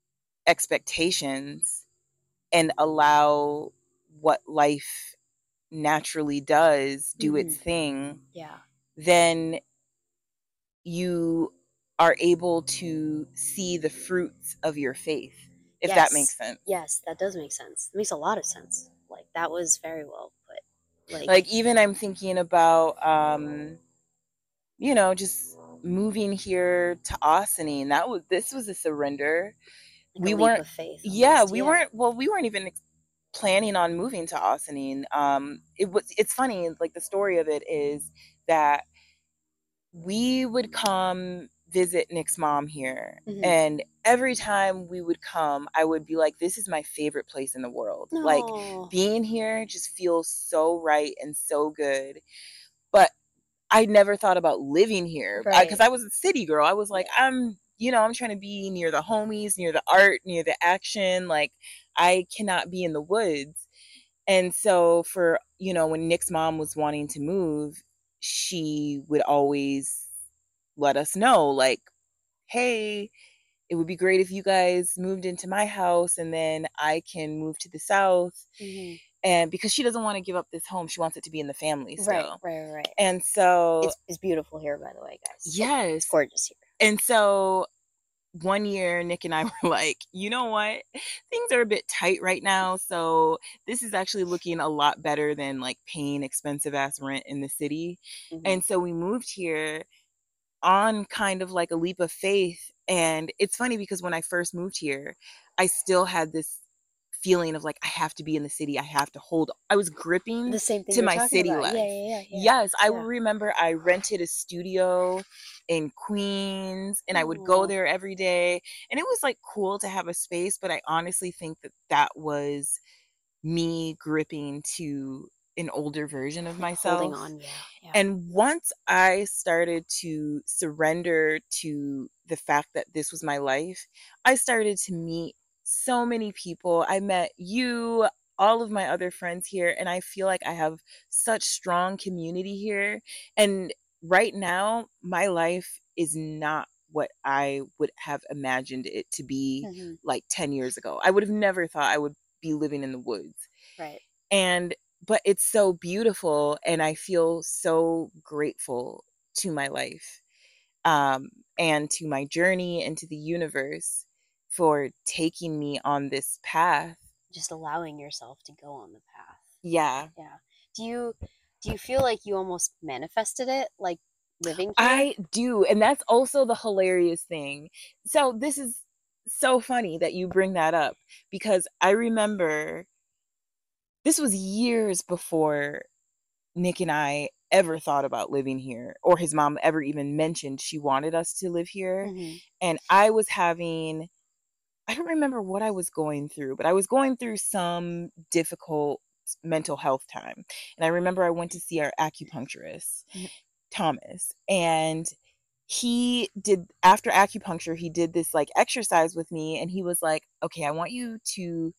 expectations and allow what life naturally does do its Mhm. thing, Yeah. then you are able to see the fruits of your faith, if that makes Yes. sense. Yes, that does make sense. It makes a lot of sense. Like that was very well put. Like, Like, even I'm thinking about, um, you know, just moving here to Ossining. That was this was a surrender. like a We leap weren't, of faith yeah, almost. we Yeah. weren't. Well, we weren't even ex- planning on moving to Ossining. Um, it was. It's funny. Like, the story of it is that we would come visit Nick's mom here. Mhm. And every time we would come, I would be like, this is my favorite place in the world. Like, No. being here just feels so right and so good. But I never thought about living here because Right. I, I was a city girl. I was like, Yeah. I'm, you know, I'm trying to be near the homies, near the art, near the action. Like, I cannot be in the woods. And so, for, you know, when Nick's mom was wanting to move, she would always let us know, like, hey, it would be great if you guys moved into my house and then I can move to the south. Mhm. And because she doesn't want to give up this home, she wants it to be in the family Right. still. Right. Right. And so, It's it's beautiful here, by the way, guys. It's yes. gorgeous here. And so one year, Nick and I were like, you know what? Things are a bit tight right now. So this is actually looking a lot better than like paying expensive ass rent in the city. Mhm. And so we moved here on kind of like a leap of faith. And it's funny because when I first moved here, I still had this feeling of like, I have to be in the city. I have to hold. I was gripping The same thing to you're my talking city about. life. Yeah. Yeah. Yeah. Yeah. Yes, I Yeah. remember I rented a studio in Queens and I would go Aw. there every day. And it was like cool to have a space, but I honestly think that that was me gripping to an older version of Like holding myself. on. Yeah. Yeah. And once I started to surrender to the fact that this was my life, I started to meet so many people. I met you, all of my other friends here, and I feel like I have such strong community here. And right now, my life is not what I would have imagined it to be Mhm. like ten years ago. I would have never thought I would be living in the woods. Right. And but it's so beautiful and I feel so grateful to my life, um, and to my journey and to the universe for taking me on this path. Just allowing yourself to go on the path. Yeah. Yeah. Do you do you feel like you almost manifested it, like living here? I do. And that's also the hilarious thing. So this is so funny that you bring that up because I remember this was years before Nick and I ever thought about living here or his mom ever even mentioned she wanted us to live here. Mhm. And I was having, I don't remember what I was going through, but I was going through some difficult mental health time. And I remember I went to see our acupuncturist, Mhm. Thomas, and he did, after acupuncture, he did this like exercise with me and he was like, okay, I want you to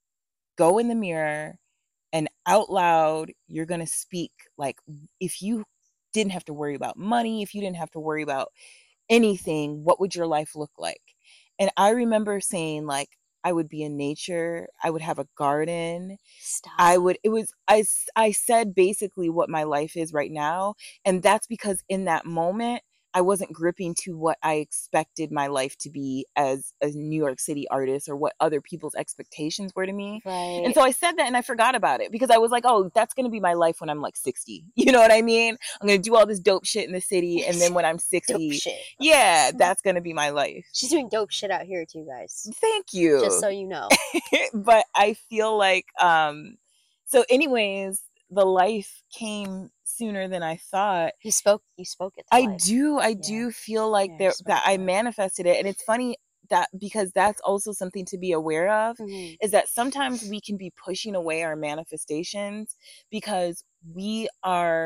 go in the mirror and out loud you're going to speak like, if you didn't have to worry about money, if you didn't have to worry about anything, what would your life look like? And I remember saying like, I would be in nature, I would have a garden, Stop. I would, it was, I, I said basically what my life is right now. And that's because in that moment, I wasn't gripping to what I expected my life to be as a New York City artist or what other people's expectations were to me. Right. And so I said that and I forgot about it because I was like, oh, that's going to be my life when I'm like sixty. You know what I mean? I'm going to do all this dope shit in the city. And then when I'm Dope sixty, shit. yeah, that's going to be my life. She's doing dope shit out here too, guys. Thank you. Just so you know. But I feel like, um, so anyways, the life came sooner than I thought. You spoke you spoke it to I life. do. I Yeah. do feel like Yeah, there spoke that to I life. manifested it. And it's funny that because that's also something to be aware of, Mhm. is that sometimes we can be pushing away our manifestations because we are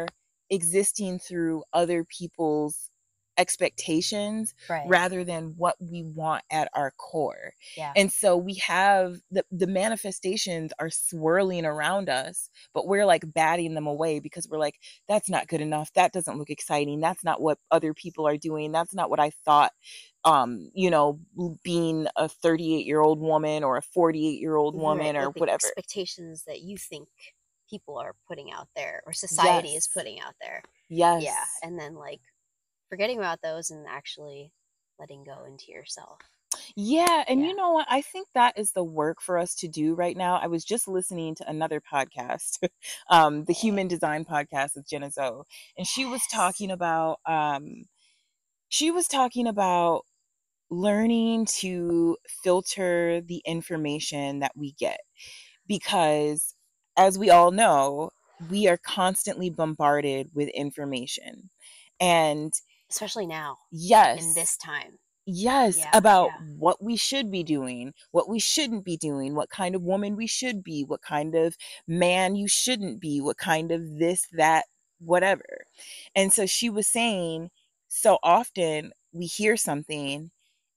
existing through other people's expectations Right. rather than what we want at our core. Yeah. And so we have the the manifestations are swirling around us, but we're like batting them away because we're like, that's not good enough. That doesn't look exciting. That's not what other people are doing. That's not what I thought. Um, you know, being a thirty-eight year old woman or a forty-eight year old woman, right. or Like the whatever expectations that you think people are putting out there or society yes. is putting out there. Yes. Yeah. And then like forgetting about those and actually letting go into yourself. Yeah. And Yeah. you know what? I think that is the work for us to do right now. I was just listening to another podcast, um, the Human Design podcast with Jenna Zoe. And she was talking about, um, she was talking about learning to filter the information that we get. Because as we all know, we are constantly bombarded with information. And especially now. yes. In this time. Yes, Yeah, about yeah. what we should be doing, what we shouldn't be doing, what kind of woman we should be, what kind of man you shouldn't be, what kind of this, that, whatever. And so she was saying, so often we hear something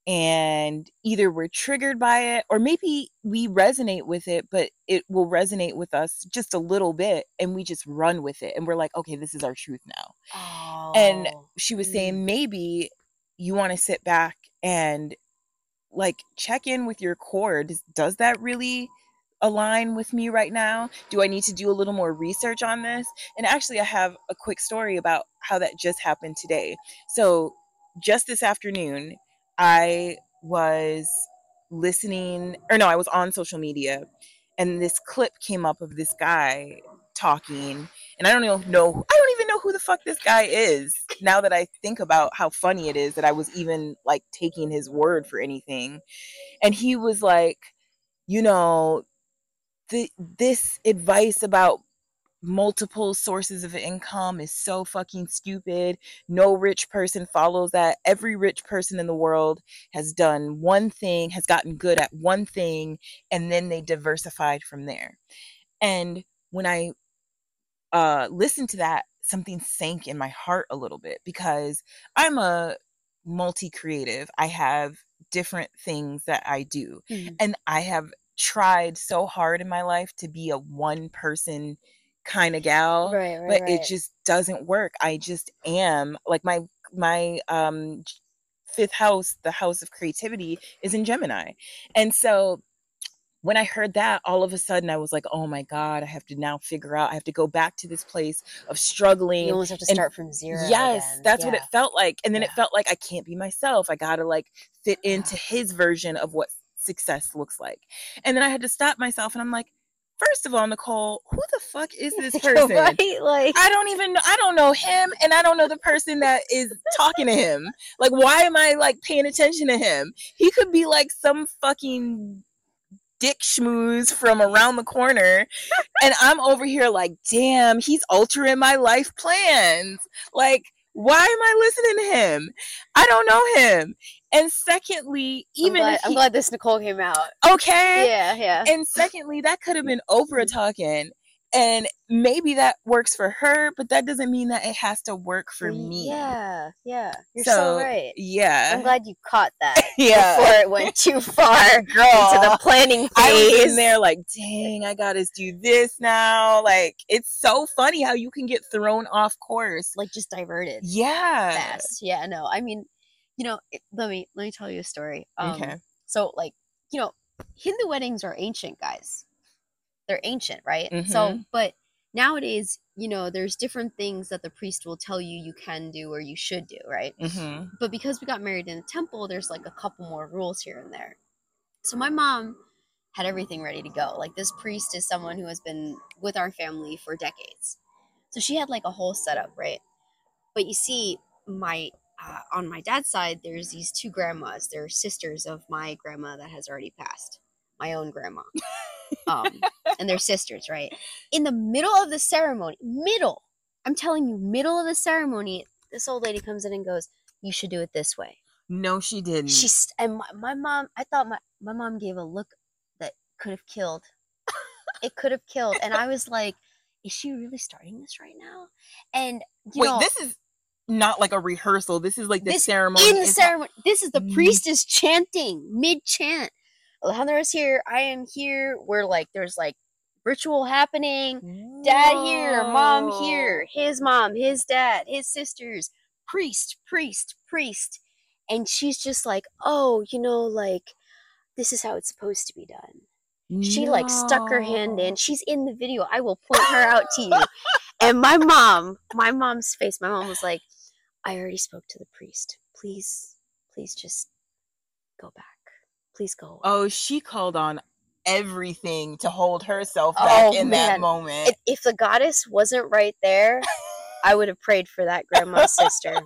and either we're triggered by it or maybe we resonate with it, but it will resonate with us just a little bit and we just run with it and we're like, okay, this is our truth now. Oh. And she was saying mm. maybe you want to sit back and like check in with your core. Does, does that really align with me right now? Do I need to do a little more research on this? And actually, I have a quick story about how that just happened today. So just this afternoon, I was listening, or no, I was on social media, and this clip came up of this guy talking, and I don't even know, I don't even know who the fuck this guy is. Now that I think about how funny it is that I was even like taking his word for anything. And he was like, you know, the, this advice about multiple sources of income is so fucking stupid. No rich person follows that. Every rich person in the world has done one thing, has gotten good at one thing, and then they diversified from there. And when I uh, listened to that, something sank in my heart a little bit because I'm a multi-creative. I have different things that I do. Mm-hmm. And I have tried so hard in my life to be a one person kind of gal, right, right, but right. it just doesn't work. I just am like my my um fifth house, the house of creativity, is in Gemini. And so when I heard that, all of a sudden I was like, oh my God, I have to now figure out, I have to go back to this place of struggling. You almost have to and start from zero. Yes, again. that's yeah. what it felt like. And then yeah. it felt like I can't be myself. I gotta like fit into his version of what success looks like. And then I had to stop myself and I'm like, first of all, Nicole, who the fuck is this person? Right? Like, I don't even know. I don't know him, and I don't know the person that is talking to him. Like, why am I like paying attention to him? He could be like some fucking dick schmooze from around the corner, and I'm over here like, damn, he's altering my life plans. Like, why am I listening to him? I don't know him. And secondly, even I'm glad, if he, I'm glad this Nicole came out. Okay. Yeah, yeah. And secondly, that could have been Oprah talking. And maybe that works for her, but that doesn't mean that it has to work for me. Yeah, yeah. You're so, so right. Yeah. I'm glad you caught that yeah. before it went too far Girl, into the planning phase. I was in there like, dang, I gotta do this now. Like, it's so funny how you can get thrown off course. Like, just diverted. Yeah. Fast. Yeah, no. I mean, you know, it, let me let me tell you a story. Um, okay. So, like, you know, Hindu weddings are ancient, guys. They're ancient, right? Mm-hmm. So, but nowadays, you know, there's different things that the priest will tell you you can do or you should do, right? Mm-hmm. But because we got married in a temple, there's like a couple more rules here and there. So my mom had everything ready to go. Like, this priest is someone who has been with our family for decades. So she had like a whole setup, right? But you see, my uh, on my dad's side, there's these two grandmas. They're sisters of my grandma that has already passed. My own grandma. Um, and they're sisters, right? In the middle of the ceremony, middle, I'm telling you, middle of the ceremony, this old lady comes in and goes, you should do it this way. No, she didn't. She's, and my, my mom, I thought my, my mom gave a look that could have killed. It could have killed. And I was like, is she really starting this right now? And you Wait, know, this is not like a rehearsal. This is like the this ceremony. in the is ceremony. Ha- this is the mm. priest is chanting mid chant. Alejandra is here. I am here. We're like, there's like ritual happening. Whoa. Dad here, mom here, his mom, his dad, his sisters, priest, priest, priest. And she's just like, oh, you know, like, this is how it's supposed to be done. No. She like stuck her hand in. She's in the video. I will point her out to you. And my mom, my mom's face, my mom was like, I already spoke to the priest. Please, please just go back. Please go away. Oh, she called on everything to hold herself back oh, in man. that moment. If, if the goddess wasn't right there, I would have prayed for that grandma's sister.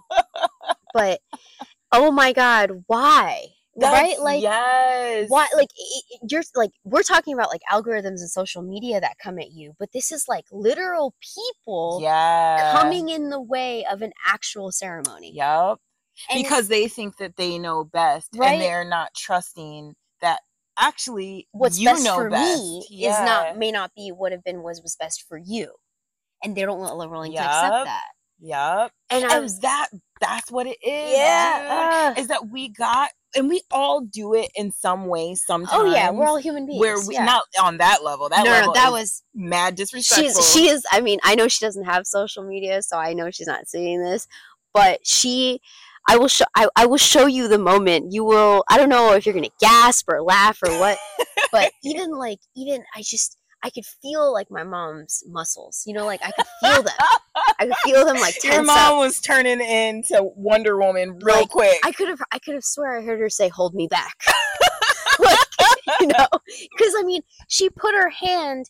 But, oh my God, why? That's, right? Like, yes. Why? Like, it, you're like, we're talking about like algorithms and social media that come at you, but this is like literal people yeah. coming in the way of an actual ceremony. Yep. And because they think that they know best, right? And they're not trusting that actually what's you best know for best. me yeah. is not may not be what have been was was best for you, and they don't want willing yep. to accept that. Yep. And, and was, that that's what it is. Yeah. Dude, uh, is that we got. And we all do it in some way sometimes. Oh yeah, we're all human beings. Where we yeah. not on that level. That no, level no, that is was mad disrespectful. She's she is. I mean, I know she doesn't have social media, so I know she's not seeing this. But she, I will show. I, I will show you the moment. You will. I don't know if you're gonna gasp or laugh or what. But even like even I just I could feel like my mom's muscles. You know, like I could feel them. I could feel them like tense Your mom up. was turning into Wonder Woman real like, quick. I could have I could have swear I heard her say, "Hold me back." Like, you know, because I mean, she put her hand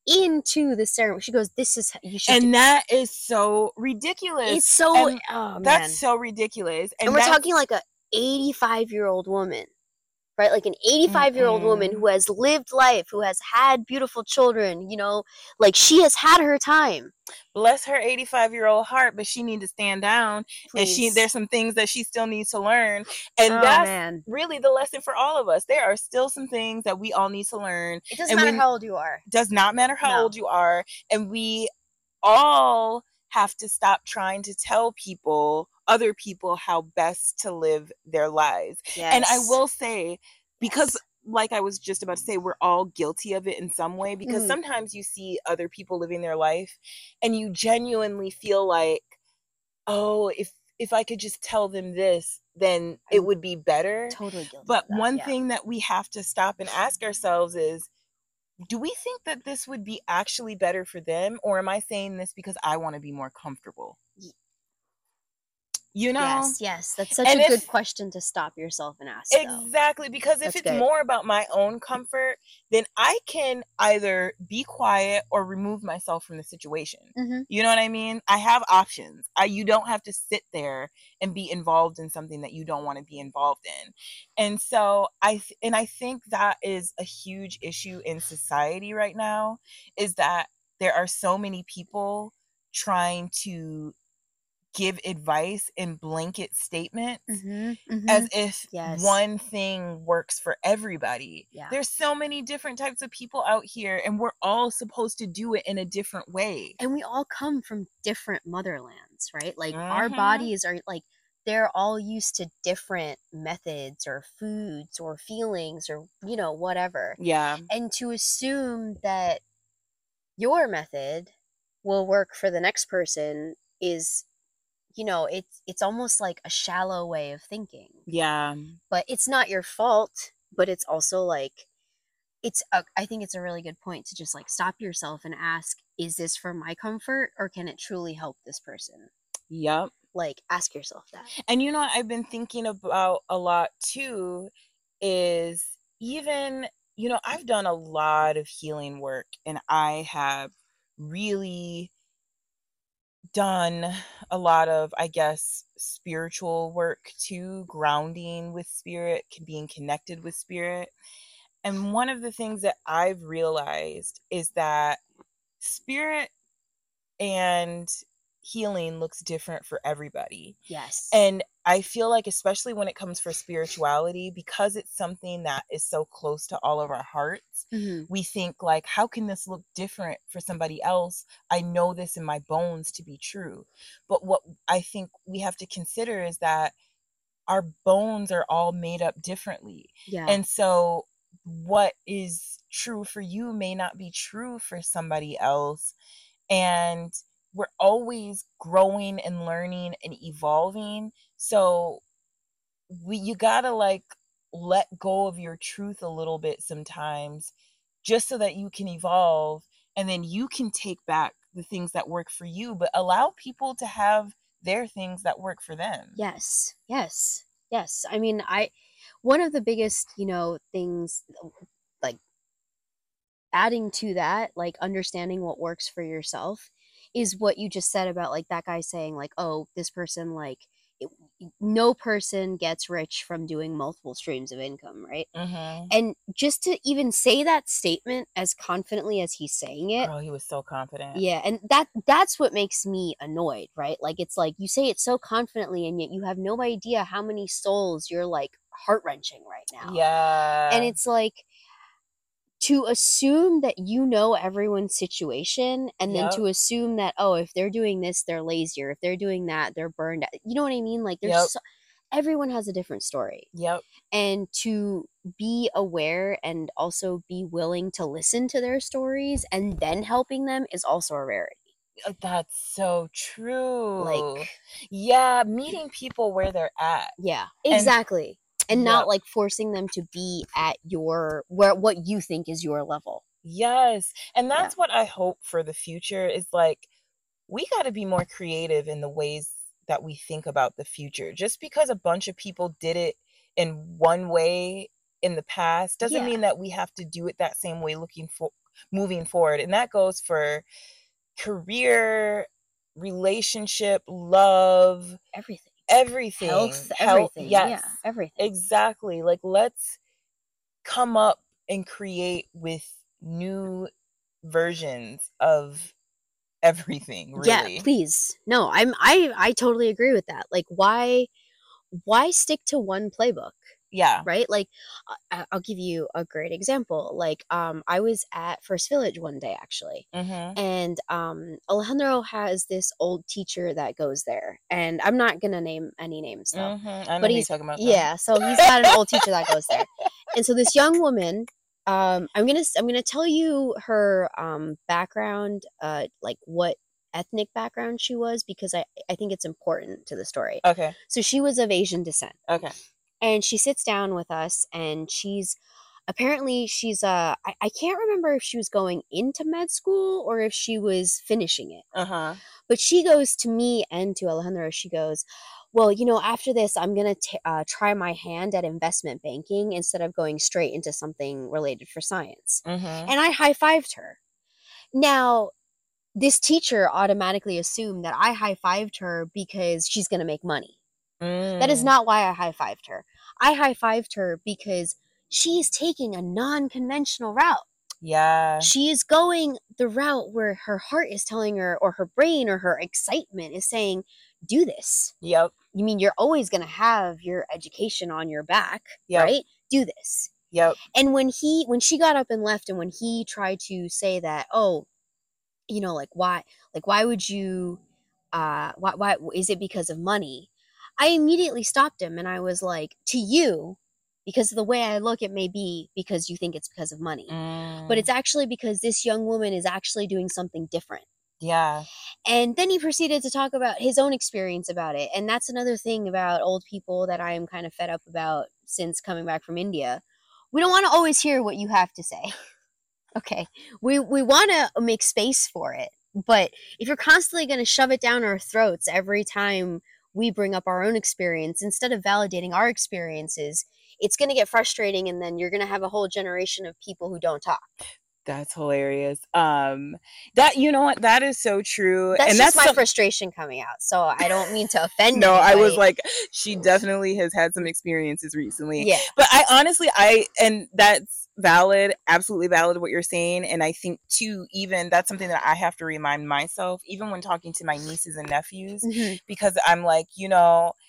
into the ceremony. She goes, "This is you should." And do. that is so ridiculous. It's so and oh man, that's so ridiculous. And, and we're talking like a eighty-five year old woman. Right, like an eighty-five year old woman who has lived life, who has had beautiful children, you know, like she has had her time. Bless her eighty-five year old heart, but she needs to stand down. Please. And she there's some things that she still needs to learn. And oh, that's man. really the lesson for all of us. There are still some things that we all need to learn. It doesn't matter we, how old you are. Does not matter how no. old you are. And we all have to stop trying to tell people, other people, how best to live their lives. Yes. And I will say, because yes. like I was just about to say, we're all guilty of it in some way, because mm. sometimes you see other people living their life and you genuinely feel like, oh, if if I could just tell them this, then I'm it would be better. Totally guilty. But of that, one yeah. thing that we have to stop and ask ourselves is, do we think that this would be actually better for them? Or am I saying this because I want to be more comfortable? You know? Yes, yes. That's such and a if, good question to stop yourself and ask. Exactly. Though. Because That's if it's good. more about my own comfort, then I can either be quiet or remove myself from the situation. Mm-hmm. You know what I mean? I have options. I, you don't have to sit there and be involved in something that you don't want to be involved in. And so I, and I think that is a huge issue in society right now, is that there are so many people trying to give advice in blanket statements mm-hmm, mm-hmm. as if yes. one thing works for everybody. Yeah. There's so many different types of people out here, and we're all supposed to do it in a different way. And we all come from different motherlands, right? Like mm-hmm. our bodies are like, they're all used to different methods or foods or feelings or, you know, whatever. Yeah. And to assume that your method will work for the next person is, you know, it's it's almost like a shallow way of thinking. Yeah. But it's not your fault, but it's also like, it's a, I think it's a really good point to just like stop yourself and ask, is this for my comfort or can it truly help this person? Yep. Like, ask yourself that. And you know what I've been thinking about a lot too is even, you know, I've done a lot of healing work, and I have really done a lot of, I guess, spiritual work too, grounding with spirit, being connected with spirit. And one of the things that I've realized is that spirit and healing looks different for everybody. Yes. And I feel like, especially when it comes for spirituality, because it's something that is so close to all of our hearts, Mm-hmm. we think like, how can this look different for somebody else? I know this in my bones to be true. But what I think we have to consider is that our bones are all made up differently. Yeah. And so what is true for you may not be true for somebody else. And we're always growing and learning and evolving. So we you gotta like let go of your truth a little bit sometimes, just so that you can evolve, and then you can take back the things that work for you, but allow people to have their things that work for them. Yes. Yes. Yes. I mean, I one of the biggest, you know, things, like, adding to that, like understanding what works for yourself, is what you just said about like that guy saying like, oh, this person, like, it, no person gets rich from doing multiple streams of income, right? Mm-hmm. And just to even say that statement as confidently as he's saying it, Oh, he was so confident. yeah, and that that's what makes me annoyed, right? Like, it's like you say it so confidently, and yet you have no idea how many souls you're like heart-wrenching right now. Yeah. And it's like, to assume that you know everyone's situation, and then Yep. to assume that, oh, if they're doing this, they're lazier. If they're doing that, they're burned out. You know what I mean? Like, there's Yep. so, everyone has a different story. Yep. And to be aware and also be willing to listen to their stories and then helping them is also a rarity. That's so true. Like, yeah, meeting people where they're at. Yeah, exactly. And, and yep. not like forcing them to be at your, where what you think is your level. Yes. And that's Yeah. what I hope for the future is like, we got to be more creative in the ways that we think about the future. Just because a bunch of people did it in one way in the past doesn't Yeah. mean that we have to do it that same way looking for moving forward. And that goes for career, relationship, love, Everything. Everything. Health, Health, everything. yes, Yeah, everything. Exactly. Like, let's come up and create with new versions of everything, really. Yeah, please. No, I'm I I totally agree with that. Like, why why stick to one playbook? Yeah. Right? Like, I, I'll give you a great example. Like, um, I was at First Village one day, actually. Mm-hmm. And um, Alejandro has this old teacher that goes there. And I'm not going to name any names, though. Mm-hmm. I know but who he's, you're talking about. Yeah, so he's got an old teacher that goes there. And so this young woman, um, I'm going to I'm gonna tell you her um, background, uh, like what ethnic background she was, because I, I think it's important to the story. Okay. So she was of Asian descent. Okay. And she sits down with us, and she's apparently she's uh I, I can't remember if she was going into med school or if she was finishing it. Uh-huh. But she goes to me and to Alejandro, she goes, well, you know, after this, I'm going to uh, try my hand at investment banking instead of going straight into something related for science. Mm-hmm. And I high-fived her. Now, this teacher automatically assumed that I high-fived her because she's going to make money. Mm. That is not why I high-fived her. I high-fived her because she is taking a non-conventional route. Yeah. She is going the route where her heart is telling her, or her brain or her excitement is saying, do this. Yep. You mean you're always going to have your education on your back, yep. right? Do this. Yep. And when he, when she got up and left, and when he tried to say that, oh, you know, like, why, like, why would you, uh, why, why, is it because of money? I immediately stopped him and I was like, to you, because of the way I look, it may be because you think it's because of money. Mm. But it's actually because this young woman is actually doing something different. Yeah. And then he proceeded to talk about his own experience about it. And that's another thing about old people that I am kind of fed up about since coming back from India. We don't want to always hear what you have to say. Okay. We, we want to make space for it. But if you're constantly going to shove it down our throats every time we bring up our own experience, instead of validating our experiences, it's going to get frustrating, and then you're going to have a whole generation of people who don't talk. That's hilarious. Um, that, you know what, that is so true. That's and just that's my some- frustration coming out. So I don't mean to offend No, anybody. I was like, she definitely has had some experiences recently. Yeah. But I honestly, I, and that's valid, absolutely valid what you're saying. And I think too, even that's something that I have to remind myself, even when talking to my nieces and nephews, mm-hmm. because I'm like, you know,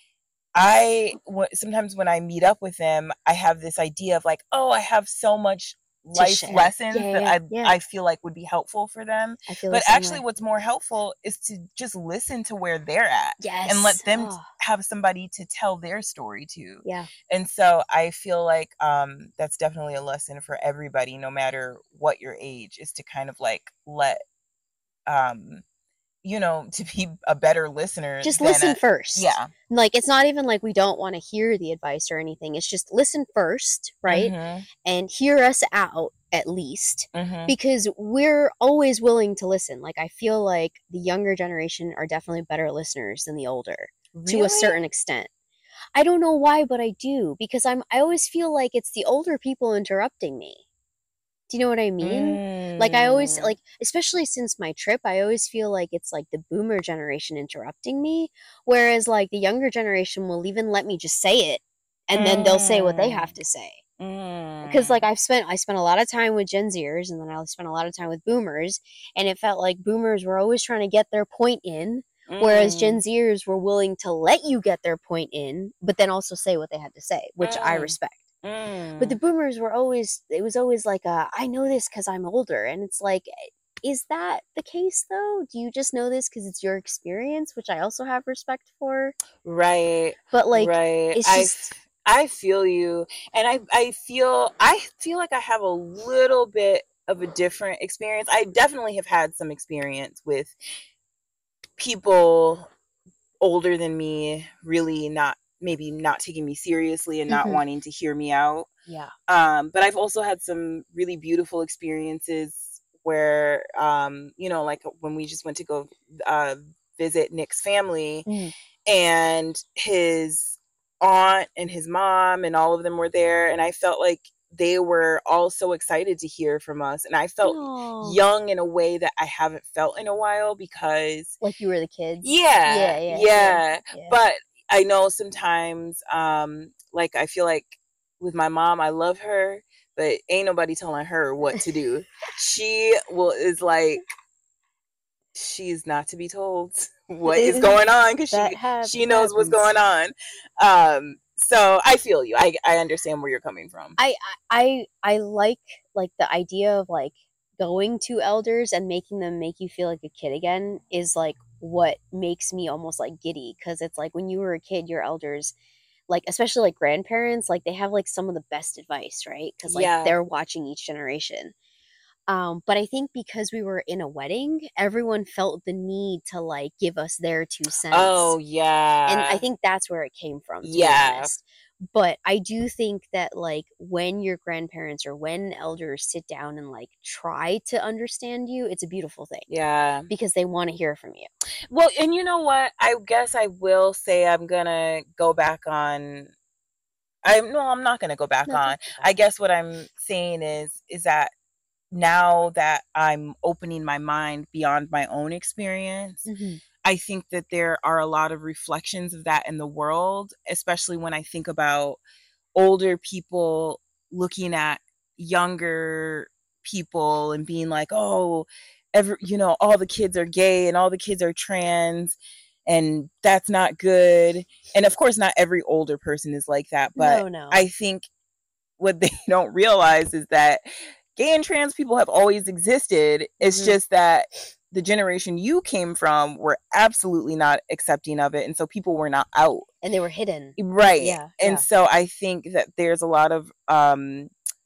I w- sometimes when I meet up with them, I have this idea of like, oh, I have so much To life share. lessons Yeah, that yeah, I yeah. I feel like would be helpful for them. I feel the But same actually, way. what's more helpful is to just listen to where they're at and Yes. let them t- Oh, have somebody to tell their story to. yeah. And so I feel like um, that's definitely a lesson for everybody, no matter what your age, is to kind of like let um, you know, to be a better listener Just than listen a first. yeah. Like, it's not even like we don't want to hear the advice or anything. It's just listen first, right? Mhm. And hear us out at least, Mhm. because we're always willing to listen. Like, I feel like the younger generation are definitely better listeners than the older to a Really? certain extent. I don't know why, but I do, because I'm I always feel like it's the older people interrupting me. Do you know what I mean? Like, I always Mm. like, especially since my trip, I always feel like it's like the boomer generation interrupting me, whereas like the younger generation will even let me just say it, and then they'll say what they have Mm. to say. Because like Mm. I've spent I spent a lot of time with Gen Zers, and then I spent a lot of time with boomers, and it felt like boomers were always trying to get their point in, whereas Gen Mm. Zers were willing to let you get their point in, but then also say what they had to say, which I Mm. respect. But the Mm. boomers were always, it was always like, a, I know this because I'm older. And it's like, is that the case though? Do you just know this because it's your experience, which I also have respect for? Right. But like, Right. it's I just, f- I feel you, and I I feel I feel like I have a little bit of a different experience. I definitely have had some experience with people older than me really not maybe not taking me seriously and not mm-hmm. wanting to hear me out. Yeah. Um, but I've also had some really beautiful experiences where, um, you know, like when we just went to go uh, visit Nick's family, Mm. and his aunt and his mom and all of them were there. And I felt like they were all so excited to hear from us. And I felt Aww. young in a way that I haven't felt in a while because Like you were the kids. yeah, Yeah, yeah, yeah, yeah. yeah. But I know sometimes, um, like I feel like with my mom, I love her, but ain't nobody telling her what to do. She will is like she's not to be told what is going on because That she hap- she knows what's happens. going on. Um, so I feel you. I I understand where you're coming from. I I I like like the idea of like going to elders and making them make you feel like a kid again is like what makes me almost like giddy, because it's like when you were a kid, your elders, like especially like grandparents, like they have like some of the best advice, right? Because like Yeah. they're watching each generation. Um, but I think because we were in a wedding, everyone felt the need to like give us their two cents, Oh and I yeah. think that's where it came from, to be Yeah. honest. But I do think that like when your grandparents or when elders sit down and like try to understand you, it's a beautiful thing Yeah. because they want to hear from you. Well, and you know what? I guess I will say I'm gonna go back on. I no, I'm not gonna go back No, on. I guess what I'm saying is is that now that I'm opening my mind beyond my own experience, mm-hmm. I think that there are a lot of reflections of that in the world, especially when I think about older people looking at younger people and being like, "Oh, every you know, all the kids are gay and all the kids are trans and that's not good." And of course not every older person is like that, but No, no. I think what they don't realize is that gay and trans people have always existed. It's Mm-hmm. just that the generation you came from were absolutely not accepting of it. And so people were not out. And they were hidden. Right. Yeah. And Yeah. so I think that there's a lot of um,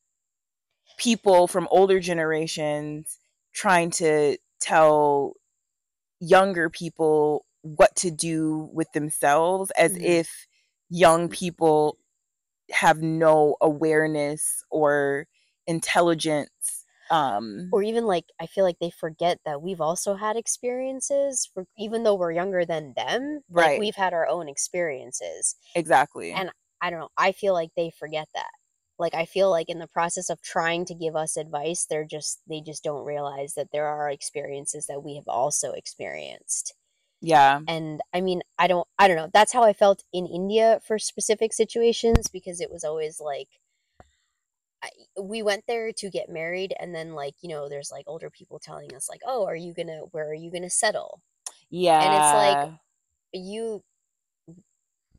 people from older generations trying to tell younger people what to do with themselves as Mm-hmm. if young people have no awareness or intelligence. Um, Or even like I feel like they forget that we've also had experiences for, even though we're younger than them, like right. we've had our own experiences. Exactly. And I don't know, I feel like they forget that. Like I feel like in the process of trying to give us advice, they're just they just don't realize that there are experiences that we have also experienced. Yeah. And I mean, I don't I don't know. That's how I felt in India for specific situations, because it was always like I, we went there to get married, and then like, you know, there's like older people telling us like, "Oh, are you going to where are you going to settle?" Yeah. And it's like, you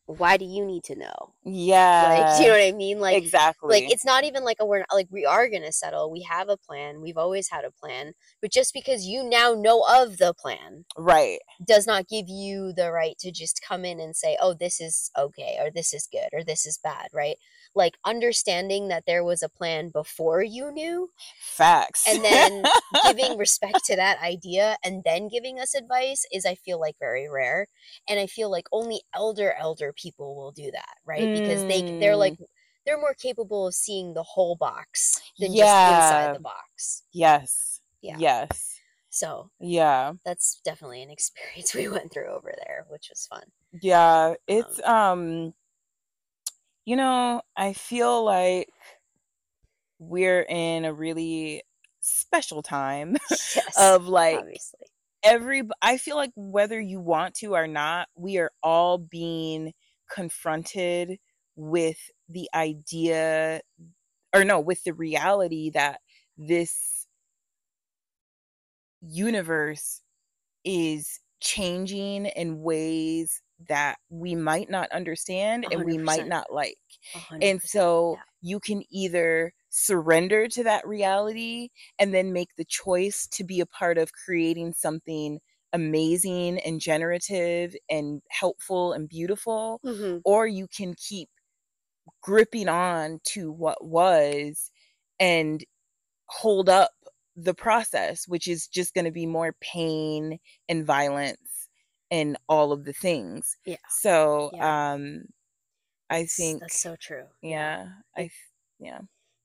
why do you need to know? Like, do you Yeah, know what I mean? Like, like exactly. it's not even like a we're not, like we are gonna settle. We have a plan. We've always had a plan. But just because you now know of the plan Right. does not give you the right to just come in and say, oh, this is okay, or this is good, or this is bad, right? Like understanding that there was a plan before you knew, Facts. and then giving respect to that idea and then giving us advice is, I feel like, very rare. And I feel like only elder elder people will do that, right? Because they they're like Mm, they're more capable of seeing the whole box than just inside yeah. the box. Yes. Yeah. Yes. So Yeah. that's definitely an experience we went through over there, which was fun. Yeah. It's Um, um you know, I feel like we're in a really special time yes, of like obviously. every I feel like whether you want to or not, we are all being confronted with the idea, or no, with the reality that this universe is changing in ways that we might not understand A and we hundred might percent. not like. A hundred And percent. so Yeah. you can either surrender to that reality and then make the choice to be a part of creating something amazing and generative and helpful and beautiful, Mm-hmm. or you can keep gripping on to what was and hold up the process, which is just going to be more pain and violence and all of the things. Yeah. So, Yeah. um, I That's think, that's so true. Yeah. yeah, I, It, yeah,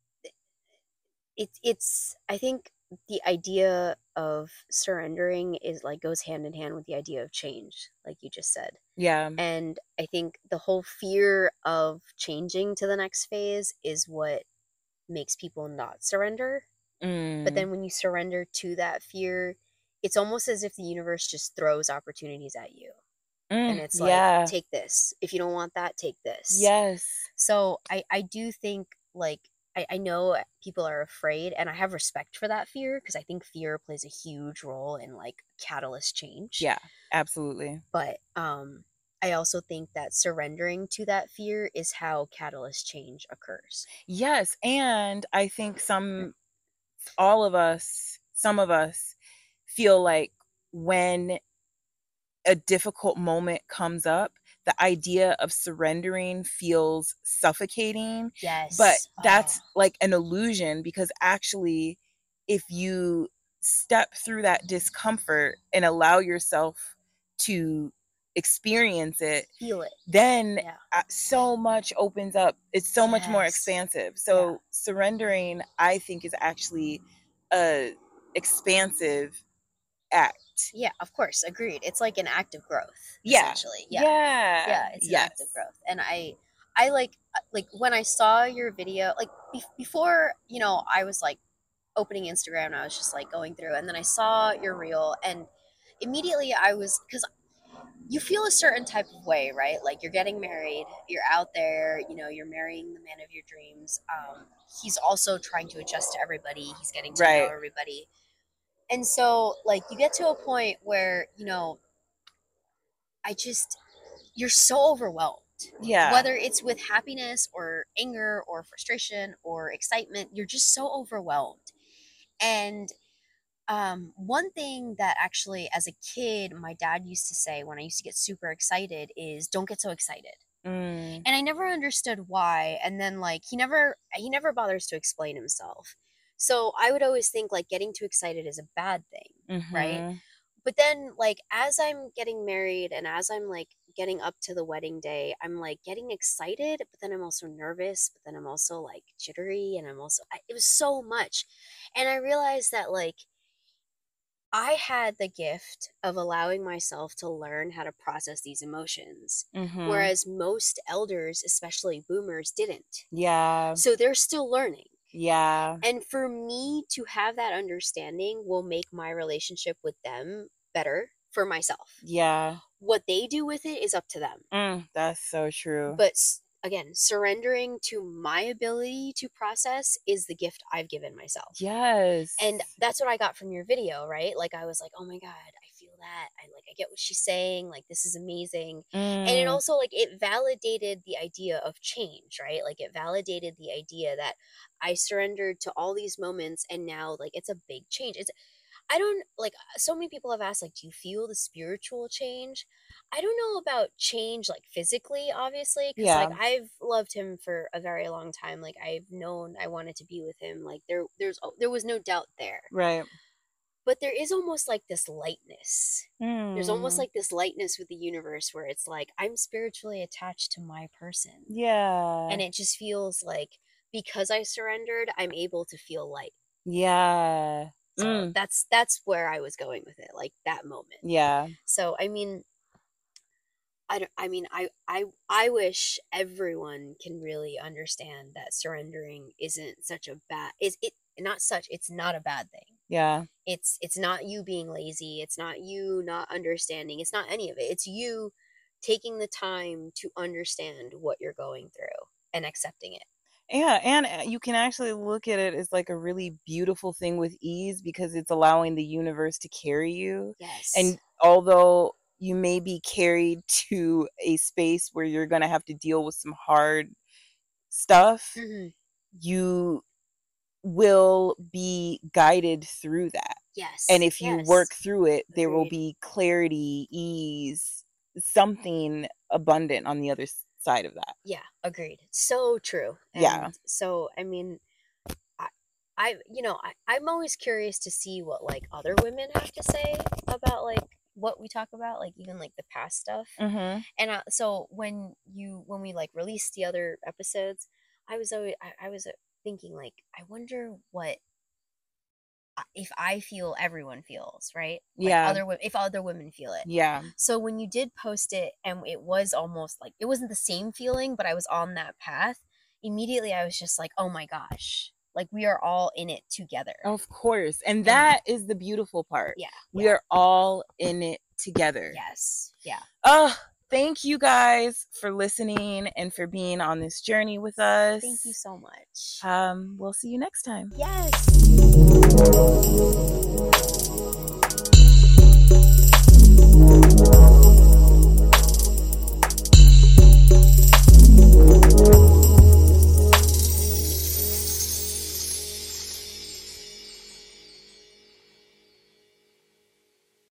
it's it's I think the idea of surrendering is like goes hand in hand with the idea of change, like you just said. yeah, And I think the whole fear of changing to the next phase is what makes people not surrender. But mm, then when you surrender to that fear, it's almost as if the universe just throws opportunities at you. And mm, it's like, yeah, take this. If you don't want that, take this. yes, So I, I do think like I, I know people are afraid, and I have respect for that fear because I think fear plays a huge role in like catalyst change. yeah, absolutely. But um I also think that surrendering to that fear is how catalyst change occurs. Yes, and I think some, all of us, some of us feel like when a difficult moment comes up, the idea of surrendering feels suffocating. But Yes. Oh, that's like an illusion because actually, if you step through that discomfort and allow yourself to experience it, feel it. then Yeah. uh, so much opens up. It's so much more Yes. expansive. Yeah. So surrendering, I think, is actually a expansive act. Yeah, of course, agreed. It's like an act of growth, Yeah. essentially. Yeah. Yeah. Yeah, it's an act of Yes. growth. And I I like uh, like when I saw your video, like be- before, you know, I was like opening Instagram and I was just like going through, and then I saw your reel, and immediately I was, cuz you feel a certain type of way, right? Like you're getting married, you're out there, you know, you're marrying the man of your dreams. Um he's also trying to adjust to everybody. He's getting to know Right. everybody. And so like you get to a point where, you know, I just you're so overwhelmed. Yeah. Whether it's with happiness or anger or frustration or excitement, you're just so overwhelmed. And um, one thing that actually, as a kid, my dad used to say when I used to get super excited is, "Don't get so excited." Mm. And I never understood why. And then, like, he never he never bothers to explain himself. So I would always think like getting too excited is a bad thing, right? Mhm. But then like as I'm getting married and as I'm like getting up to the wedding day, I'm like getting excited, but then I'm also nervous, but then I'm also like jittery, and I'm also I, it was so much. And I realized that like I had the gift of allowing myself to learn how to process these emotions, Mhm. whereas most elders, especially boomers, didn't. Yeah. So they're still learning. Yeah. And for me to have that understanding will make my relationship with them better for myself. Yeah. What they do with it is up to them. Mm, that's so true. But again, surrendering to my ability to process is the gift I've given myself. And Yes. that's what I got from your video, right? Like I was like, "Oh my god, I feel that. I like, I get what she's saying. Like, this is amazing. Mm. And it also, like, it validated the idea of change, right? Like, it validated the idea that I surrendered to all these moments, and now, like, it's a big change. It's, I don't, like, so many people have asked, like, do you feel the spiritual change? I don't know about change, like, physically, obviously, because, Yeah. like, I've loved him for a very long time. Like, I've known I wanted to be with him. Like, there, there's, there was no doubt there. Right. But there is almost like this lightness. Mm. There's almost like this lightness with the universe where it's like, I'm spiritually attached to my person. Yeah. And it just feels like, because I surrendered, I'm able to feel light. Yeah. So mm. that's that's where I was going with it, like that moment. Yeah. So I mean, I don't, I mean, I I I wish everyone can really understand that surrendering isn't such a bad. Is it not such? It's not a bad thing. Yeah. It's it's not you being lazy. It's not you not understanding. It's not any of it. It's you taking the time to understand what you're going through and accepting it. Yeah, and you can actually look at it as like a really beautiful thing with ease, because it's allowing the universe to carry you. Yes. And although you may be carried to a space where you're going to have to deal with some hard stuff, mm-hmm. you will be guided through that. Yes. And if you yes. work through it, there Agreed. will be clarity, ease, something abundant on the other side of that. Yeah, agreed. So true. And yeah. So, I mean, I, I, you know, I, I'm always curious to see what like other women have to say about like what we talk about, like even like the past stuff. Mm-hmm. And uh, so when you, when we like released the other episodes, I was always, I, I was thinking like, I wonder what, if I feel everyone feels, right? Like yeah. Other if other women feel it. Yeah. So when you did post it, and it was almost like, it wasn't the same feeling, but I was on that path. Immediately, I was just like, oh my gosh, like we are all in it together. Of course, and that yeah. is the beautiful part. Yeah. We yeah. are all in it together. Yes. Yeah. Oh, thank you guys for listening and for being on this journey with us. Thank you so much. Um, we'll see you next time. Yes.